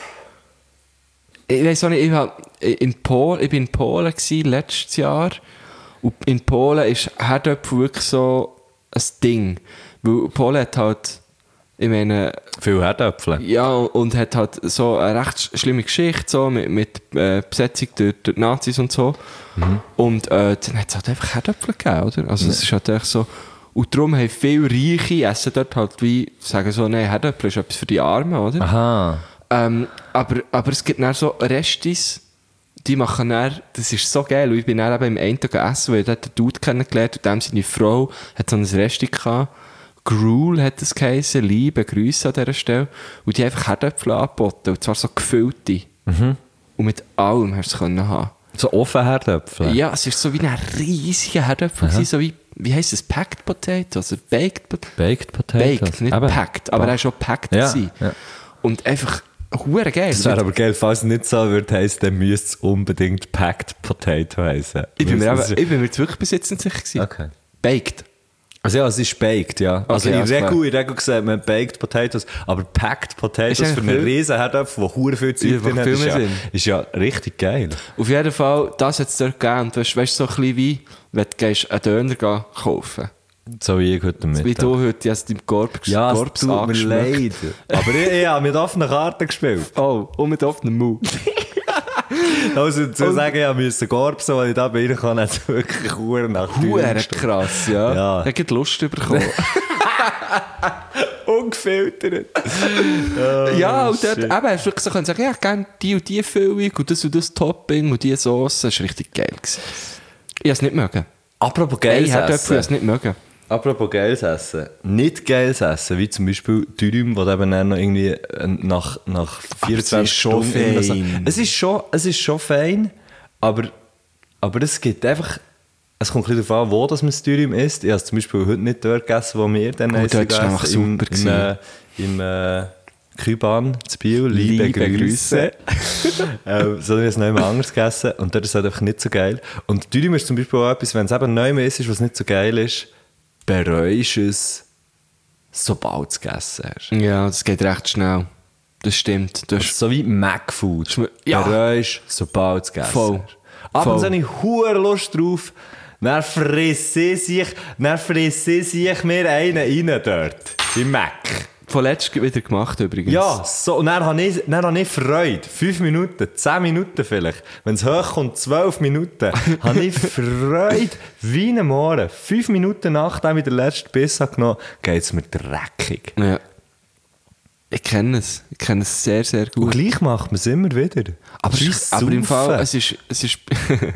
ich weiß auch nicht, ich, war in Pol, ich war in Polen gewesen, letztes Jahr, und in Polen ist Herdöpfel wirklich so ein Ding, weil Polen hat halt, ich meine, Viel Herdöpfel. ja, und hat halt so eine recht schlimme Geschichte so mit, mit äh, Besetzung durch, durch die Nazis und so. Und äh, dann hat es halt einfach Herdöpfel gegeben, oder? Also es ist halt echt so. Und darum haben viele Reiche essen dort halt wie, sagen so, nein, Herdöpfel ist etwas für die Armen, oder? Aha. Ähm, aber, aber es gibt dann so Restis, die machen dann, das ist so geil, und ich bin dann eben im einen Tag essen, weil ich dort einen Dude kennengelernt und dem seine Frau hat so ein Resti gehabt. Gruel hat es geheißen, liebe Grüße an dieser Stelle. Und die haben einfach Herdöpfel angeboten, und zwar so gefüllte. Und mit allem hast du es können haben. So offen Herdöpfel? Ja, es war so wie ein riesiger Herdöpfel, gewesen, so wie, wie heisst es, Packed Potato, also Baked Potato. Baked Potatoes? Baked, nicht Eben. packed, aber er war schon packed. Ja, gewesen. ja. Und einfach Hure geil. Das wäre aber geil, falls es nicht so würde heissen, dann müsste es unbedingt Packed Potato heissen. Ich bin mir, Das aber, ist- ich bin mir jetzt wirklich bis jetzt nicht sicher gewesen. Okay. Baked. Also ja, es ist baked, ja. Also Okay, in alles Regel, klar. in Regel gesagt, man Baked Potatoes, aber Packed Potatoes Ist für eigentlich einen viel- riesen Herdöpfel, wo hure viel Zeug Ja, drin macht hat, viel ist mehr ja, Sinn. ist ja richtig geil. Auf jeden Fall, das hat es dort gegeben. Und du weißt, weißt, so ein bisschen wie, wenn du gehst, einen Döner gehen kaufen. So wie ich heute Mittag. Wie du heute hast deinem Korb, Ja, es Korps tut mir angeschmeckt. leid. Aber ich, ich habe mit offenen Karten gespielt. Oh, und mit offenem Mund. Also zu sagen, ich musste Gorbsen, weil ich da bei ihnen kann, hat es wirklich hure nach Tür Huere gestunken. krass, ja. Ja. Ich habe Lust bekommen. Ungefiltert. ja, und dort shit. eben, hast du wirklich so können sagen, ja, ich gerne die und die Füllung und das und das Topping und die Sauce. Das war richtig geil gewesen. Ich habe es nicht mögen. Apropos Ey, geiles ich habe Essen. es nicht mögen. Apropos geiles Essen. Nicht geiles Essen, wie zum Beispiel Dürüm, wo du eben dann noch irgendwie äh, nach, nach vierundzwanzig ist schon Stunden... immer so- fein. Es ist schon, es ist schon fein, aber, aber es gibt einfach... Es kommt ein bisschen darauf an, wo das man das Dürüm isst. Ich habe es zum Beispiel heute nicht dort gegessen, wo wir dann Oh, essen dort ist gegessen, einfach im, super im, äh, im äh, Küban zu Biel. Liebe, Liebe Grüße. äh, so habe ich es noch immer anders gegessen und dort ist es halt einfach nicht so geil. Und Dürüm ist zum Beispiel auch etwas, wenn es eben neu ist, was nicht so geil ist, bereust es, sobald du es gegessen hast. Ja, das geht recht schnell. Das stimmt. Du Das hast ist so wie Mac-Food. Schme- ja. Bereust, sobald du es gegessen Voll. hast. Aber Voll. dann habe ich hure Lust drauf, dann fresse sich, dann fresse sich mir einen rein dort. Im Mac. vorletzt wieder gemacht übrigens. Ja, so, und dann habe ich, dann habe ich Freude. Fünf Minuten, zehn Minuten vielleicht. Wenn es hochkommt, zwölf Minuten, habe ich Freude wie ein Mohren. Fünf Minuten nachdem ich den letzten Biss habe genommen habe, geht es mir dreckig. Ja. Ich kenne es. Ich kenne es sehr, sehr Und gut. gleich macht man es immer wieder. Aber, Wie aber im Saufen. Fall, es ist, es ist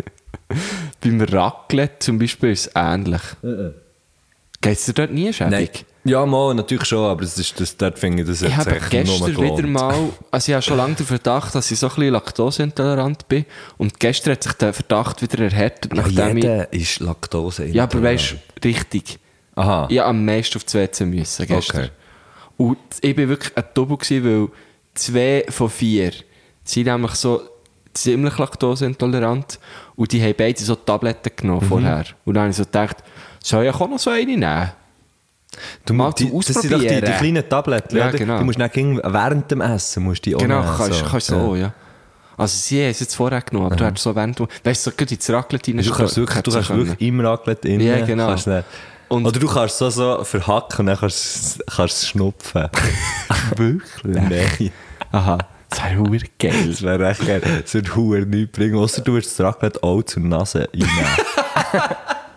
beim Raclette zum Beispiel ist es ähnlich. Geht es dir dort nie schäbig? Nein. Ja, mal, natürlich schon, aber das ist, das, dort finde ich das Ich jetzt habe echt gestern nur gelohnt. wieder mal, also ich habe schon lange den Verdacht, dass ich so ein bisschen laktoseintolerant bin. Und gestern hat sich der Verdacht wieder erhärtet, Ja, nachdem ich... jeder ist Laktose. Ja, aber weißt du, richtig. Aha. Ich habe am meisten aufs W C müssen gestern. Okay. Und ich war wirklich ein Double, gewesen, weil zwei von vier sind nämlich so ziemlich laktoseintolerant und die haben beide so Tabletten genommen Mhm. vorher. Und dann habe ich so gedacht, soll ich auch noch so eine nehmen? Du, Mal die, zum das sind doch die, die Ausprobieren. kleinen Tabletten, Ja, oder? genau. Die musst du dann während dem Essen musst du die auch Genau, nehmen, kannst, so. kannst du so, ja. Also sie haben es jetzt vorher genommen, aber du hättest so während du... Weißt du, so gut ins Raclette rein... Du kannst wirklich, du kannst wirklich im Raclette rein. Ja, genau. Kannst dann, Und- oder du kannst so, so verhacken und dann kannst du es schnupfen. Wirklich? Nein. Aha, das wäre verdammt geil. Das wäre echt geil. Das würde verdammt nichts bringen. Ausser du würdest das Raclette auch zur Nase reinnehmen.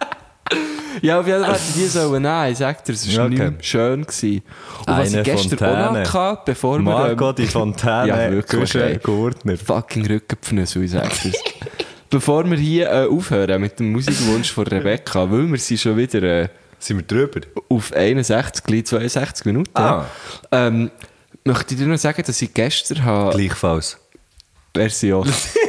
Ja, auf jeden Fall hätte ich die sollen nehmen. Ich sag dir, es war Ja, okay. nicht schön gewesen. Und was Eine ich gestern Fontäne. auch noch hatte, bevor wir... Marco, die Fontäne, ja, wirklich, ey. Gurtner. Fucking Rückenpfnüsse, ich sag dir's. Bevor wir hier äh, aufhören mit dem Musikwunsch von Rebecca, weil wir sind schon wieder äh, Sind wir drüber? auf einundsechzig, zweiundsechzig Minuten, Ah. ähm, möchte ich dir noch sagen, dass ich gestern habe... Gleichfalls. Version.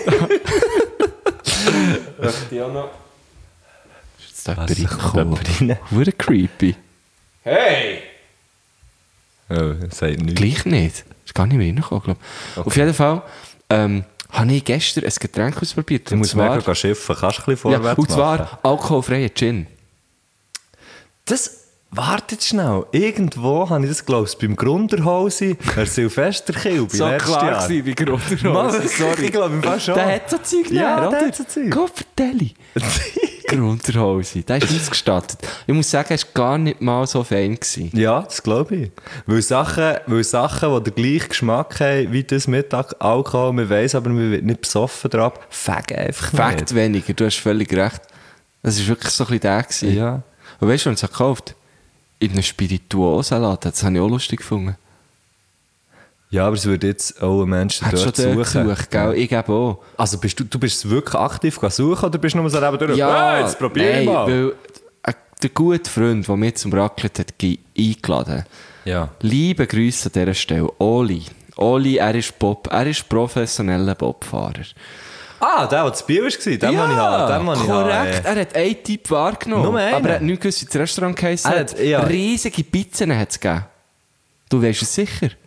Möchte ich auch noch... Ist jetzt Was, jemand da kommt reingekommen? jemand rein? Wurde creepy. Hey! Oh, sagt nichts. Gleich nicht. Ist gar nicht mehr reingekommen, glaube ich. Auf jeden Fall ähm, habe ich gestern ein Getränk ausprobiert. Du und musst zwar, mega schiffen. Kannst du ein bisschen ja, vorwärts und machen? zwar alkoholfreier Gin. Das... Warte jetzt schnell. Irgendwo habe ich das, glaube ich, beim Grunderhausi, der Silvesterkilbe So letztes klar Jahr. gewesen, wie Mann, Grunderhose. Sorry. ich glaube, im Fall schon. Der hat so Zeug Ja, näher, der oder? hat so Zeug. Gott, vertelle. Grunderhose. Der ist ausgestattet. Ich muss sagen, er war gar nicht mal so fein gewesen. Ja, das glaube ich. Weil Sachen, weil Sachen, die den gleichen Geschmack haben wie das Mittag Alkohol, man weiss, aber man wird nicht besoffen drauf, fegen einfach Fakt nicht. weniger, du hast völlig recht. Das war wirklich so ein bisschen der gewesen. Ja. Und weißt du, wann ich es gekauft habe? In einem Spirituosenladen. Das habe ich auch lustig gefunden. Ja, aber es würde jetzt auch ein Mensch Hat schon dort dort suchen. gesucht, gell? Ich eben auch. Also bist du, du bist wirklich aktiv suchen oder bist du nur so eben durch? Ja, hey, jetzt probier nein, mal. weil äh, der gute Freund, der mich zum Raclette hat ge- eingeladen, Ja. liebe Grüße an dieser Stelle, Oli. Oli, er ist Bob, er ist professioneller Bobfahrer. Ah, der, der zu Biel war, den ja, ich habe. Den, den ich korrekt. habe. Er hat einen Typ wahrgenommen. Nur einen? Aber er hat nicht gewusst, wie das Restaurant geheißen Er hat. hat- ja. Riesige Pizzen hat es gegeben. Du weißt es sicher.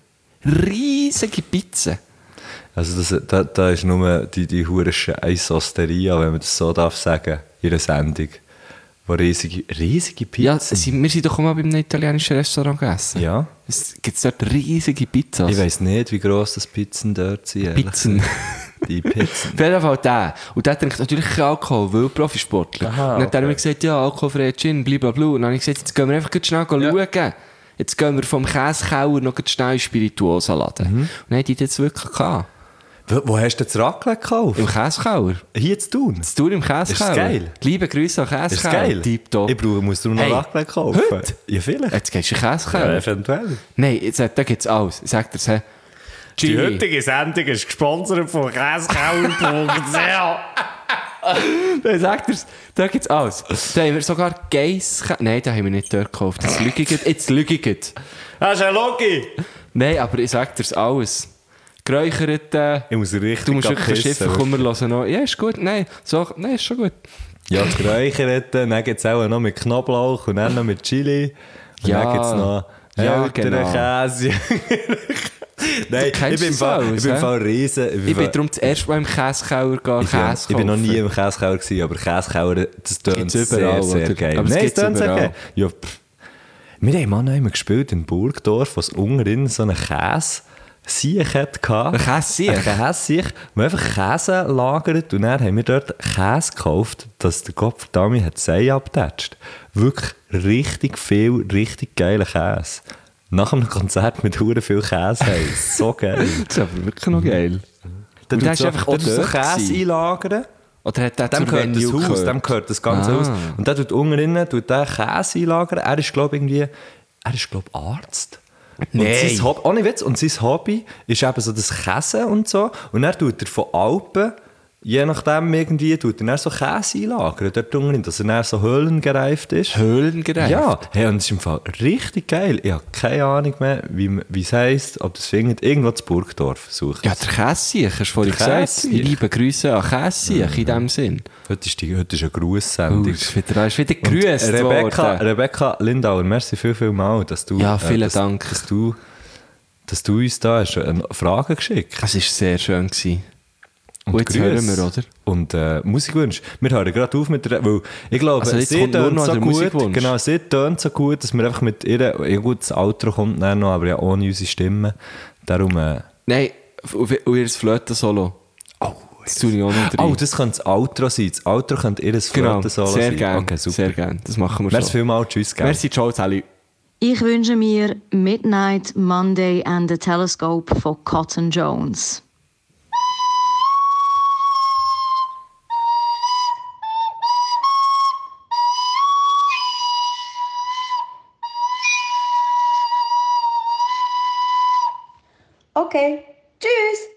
riesige Pizzen. Also das, da, da ist nur die, die hure Scheiss-Osteria, wenn man das so darf sagen, in einer Sendung. Wo riesige, riesige Pizzen. Ja, sie, wir sind doch auch mal bei einem italienischen Restaurant gegessen. Ja. Es gibt dort riesige Pizzas. Ich weiss nicht, wie gross das Pizzen dort sind. ehrlich Pizzen. gesagt. Die Pizzen. Auf jeden Fall der. Und der trinkt natürlich keinen Alkohol, weil Profisportler. Aha, und dann hat er okay. mir gesagt, ja, alkoholfreier Gin, blablabla. Und dann habe ich gesagt, jetzt gehen wir einfach ganz schnell schauen. Jetzt gehen wir vom Käsekauer noch ganz schnell in Spirituosa laden. Mhm. Und dann hat die das wirklich gehabt. Wo, wo hast du das Raclette gekauft? Im Käsekauer. Hier zu tun? Das Tour im Käsekauer. Ist das geil? Liebe Grüße an Käsekauer. Ist das geil? Tipptopp. Ich brauche, musst du noch Hey, Raclette kaufen? heute? Ja, vielleicht. Jetzt gehst du in den Käsekauer. Ja, eventuell. Nein, jetzt, da gibt es alles. Ich sag dir's, hey. Die Chili. heutige Sendung ist gesponsert von käsekauer punkt c h. Dann sagt er's, da gibt's alles. Da haben wir sogar Geiss... Nein, da haben wir nicht dort gekauft. Jetzt lüge ich. Jetzt lüge ich. Das ist ein Logi. Nein, aber ich sag dir's alles. Geräucherte... Ich muss richtig Du musst wirklich pissen, verschiffen, komm, wir hören noch. Ja, ist gut. Nein, so, nein, ist schon gut. Ja, das Geräucherte, dann gibt es auch noch mit Knoblauch und dann noch mit Chili. Und Ja. dann gibt es noch Ja, älteren genau. Käse. Nein, kennst ich bin im das Fall, alles, ich bin im hä? Fall riesen. Ich Ich bin darum das erste Mal im Käsekauer gehen, ich bin, Käse ich bin noch nie kaufen. im Käsekauer gewesen, aber Käsekauer, das tönt Gibt's sehr, überall, sehr oder? geil. Aber es Nein, gibt's tönt sehr überall. geil. Ja, pff. Wir haben mal noch einmal gespielt in Burgdorf, wo es unten drin so einen Käse Siech hatte. Ein Käse-Siech? Ein Käse-Siech, wo einfach Käse lagert und dann haben wir dort Käse gekauft, dass der Kopf damit hat Sei abgetatscht. Wirklich richtig viel, richtig geiler Käse. Nach einem Konzert mit hure viel Käse haben. So geil. Das ist aber wirklich noch geil. Dann Und der tust ist du einfach einfach dort so gewesen. Käse einlagern. Oder hat der Dem zur gehört das Venue Haus, gehört? dem gehört das ganze Ah. Haus. Und der tut unten drinnen, tut der Käse einlagern. Er ist, glaube irgendwie, er ist, glaube Arzt. Und Nein. sein Hobby, ohne Witz, und sein Hobby ist eben so das Käse und so. Und dann tut er von Alpen, je nachdem irgendwie, tut er dann so Käse einlagern, dort unten drin, dass er dann so höhlengereift ist. Höhlengereift? Ja, hey, und das ist im Fall richtig geil. Ich habe keine Ahnung mehr, wie, wie es heisst, ob das findet. Irgendwo zu Burgdorf suchen. Ja, der Käse-Siech, hast du vorhin Der gesagt. Käse-Siech. Liebe Grüße an Käse-Siech in dem Sinn. Heute ist, die, heute ist eine Oh, Grußsendung. ist wieder, da ist wieder Und gegrüßt Rebecca, worden. Rebecca Lindauer, merci viel, viel mal, dass du, Ja, vielen dass, Dank. Dass du, dass du uns da hast eine Frage geschickt. Es war sehr schön. Gewesen. Und, Und jetzt Grüße. hören wir, oder? Und äh, Musikwunsch. Wir hören gerade auf mit der, weil ich glaube, Also jetzt sie kommt nur tönt noch so der gut, Musikwunsch. genau, sie tönt so gut, dass wir einfach mit ihr, ja gut, das Outro kommt dann noch, aber ja ohne unsere Stimme. Darum, äh, Nein, und und ihr Flöten-Solo. oh, Das tue ich auch noch rein. oh, das könnte das Outro sein. Das Outro könnte ihr Genau, Flöten-Solo sehr sein. gerne. Okay, super. Sehr gerne. Das machen wir Merci schon. vielmals, tschüss, gell. Merci, ciao, Sally. Ich wünsche mir Midnight Monday and the Telescope von Cotton Jones. Okay, tschüss.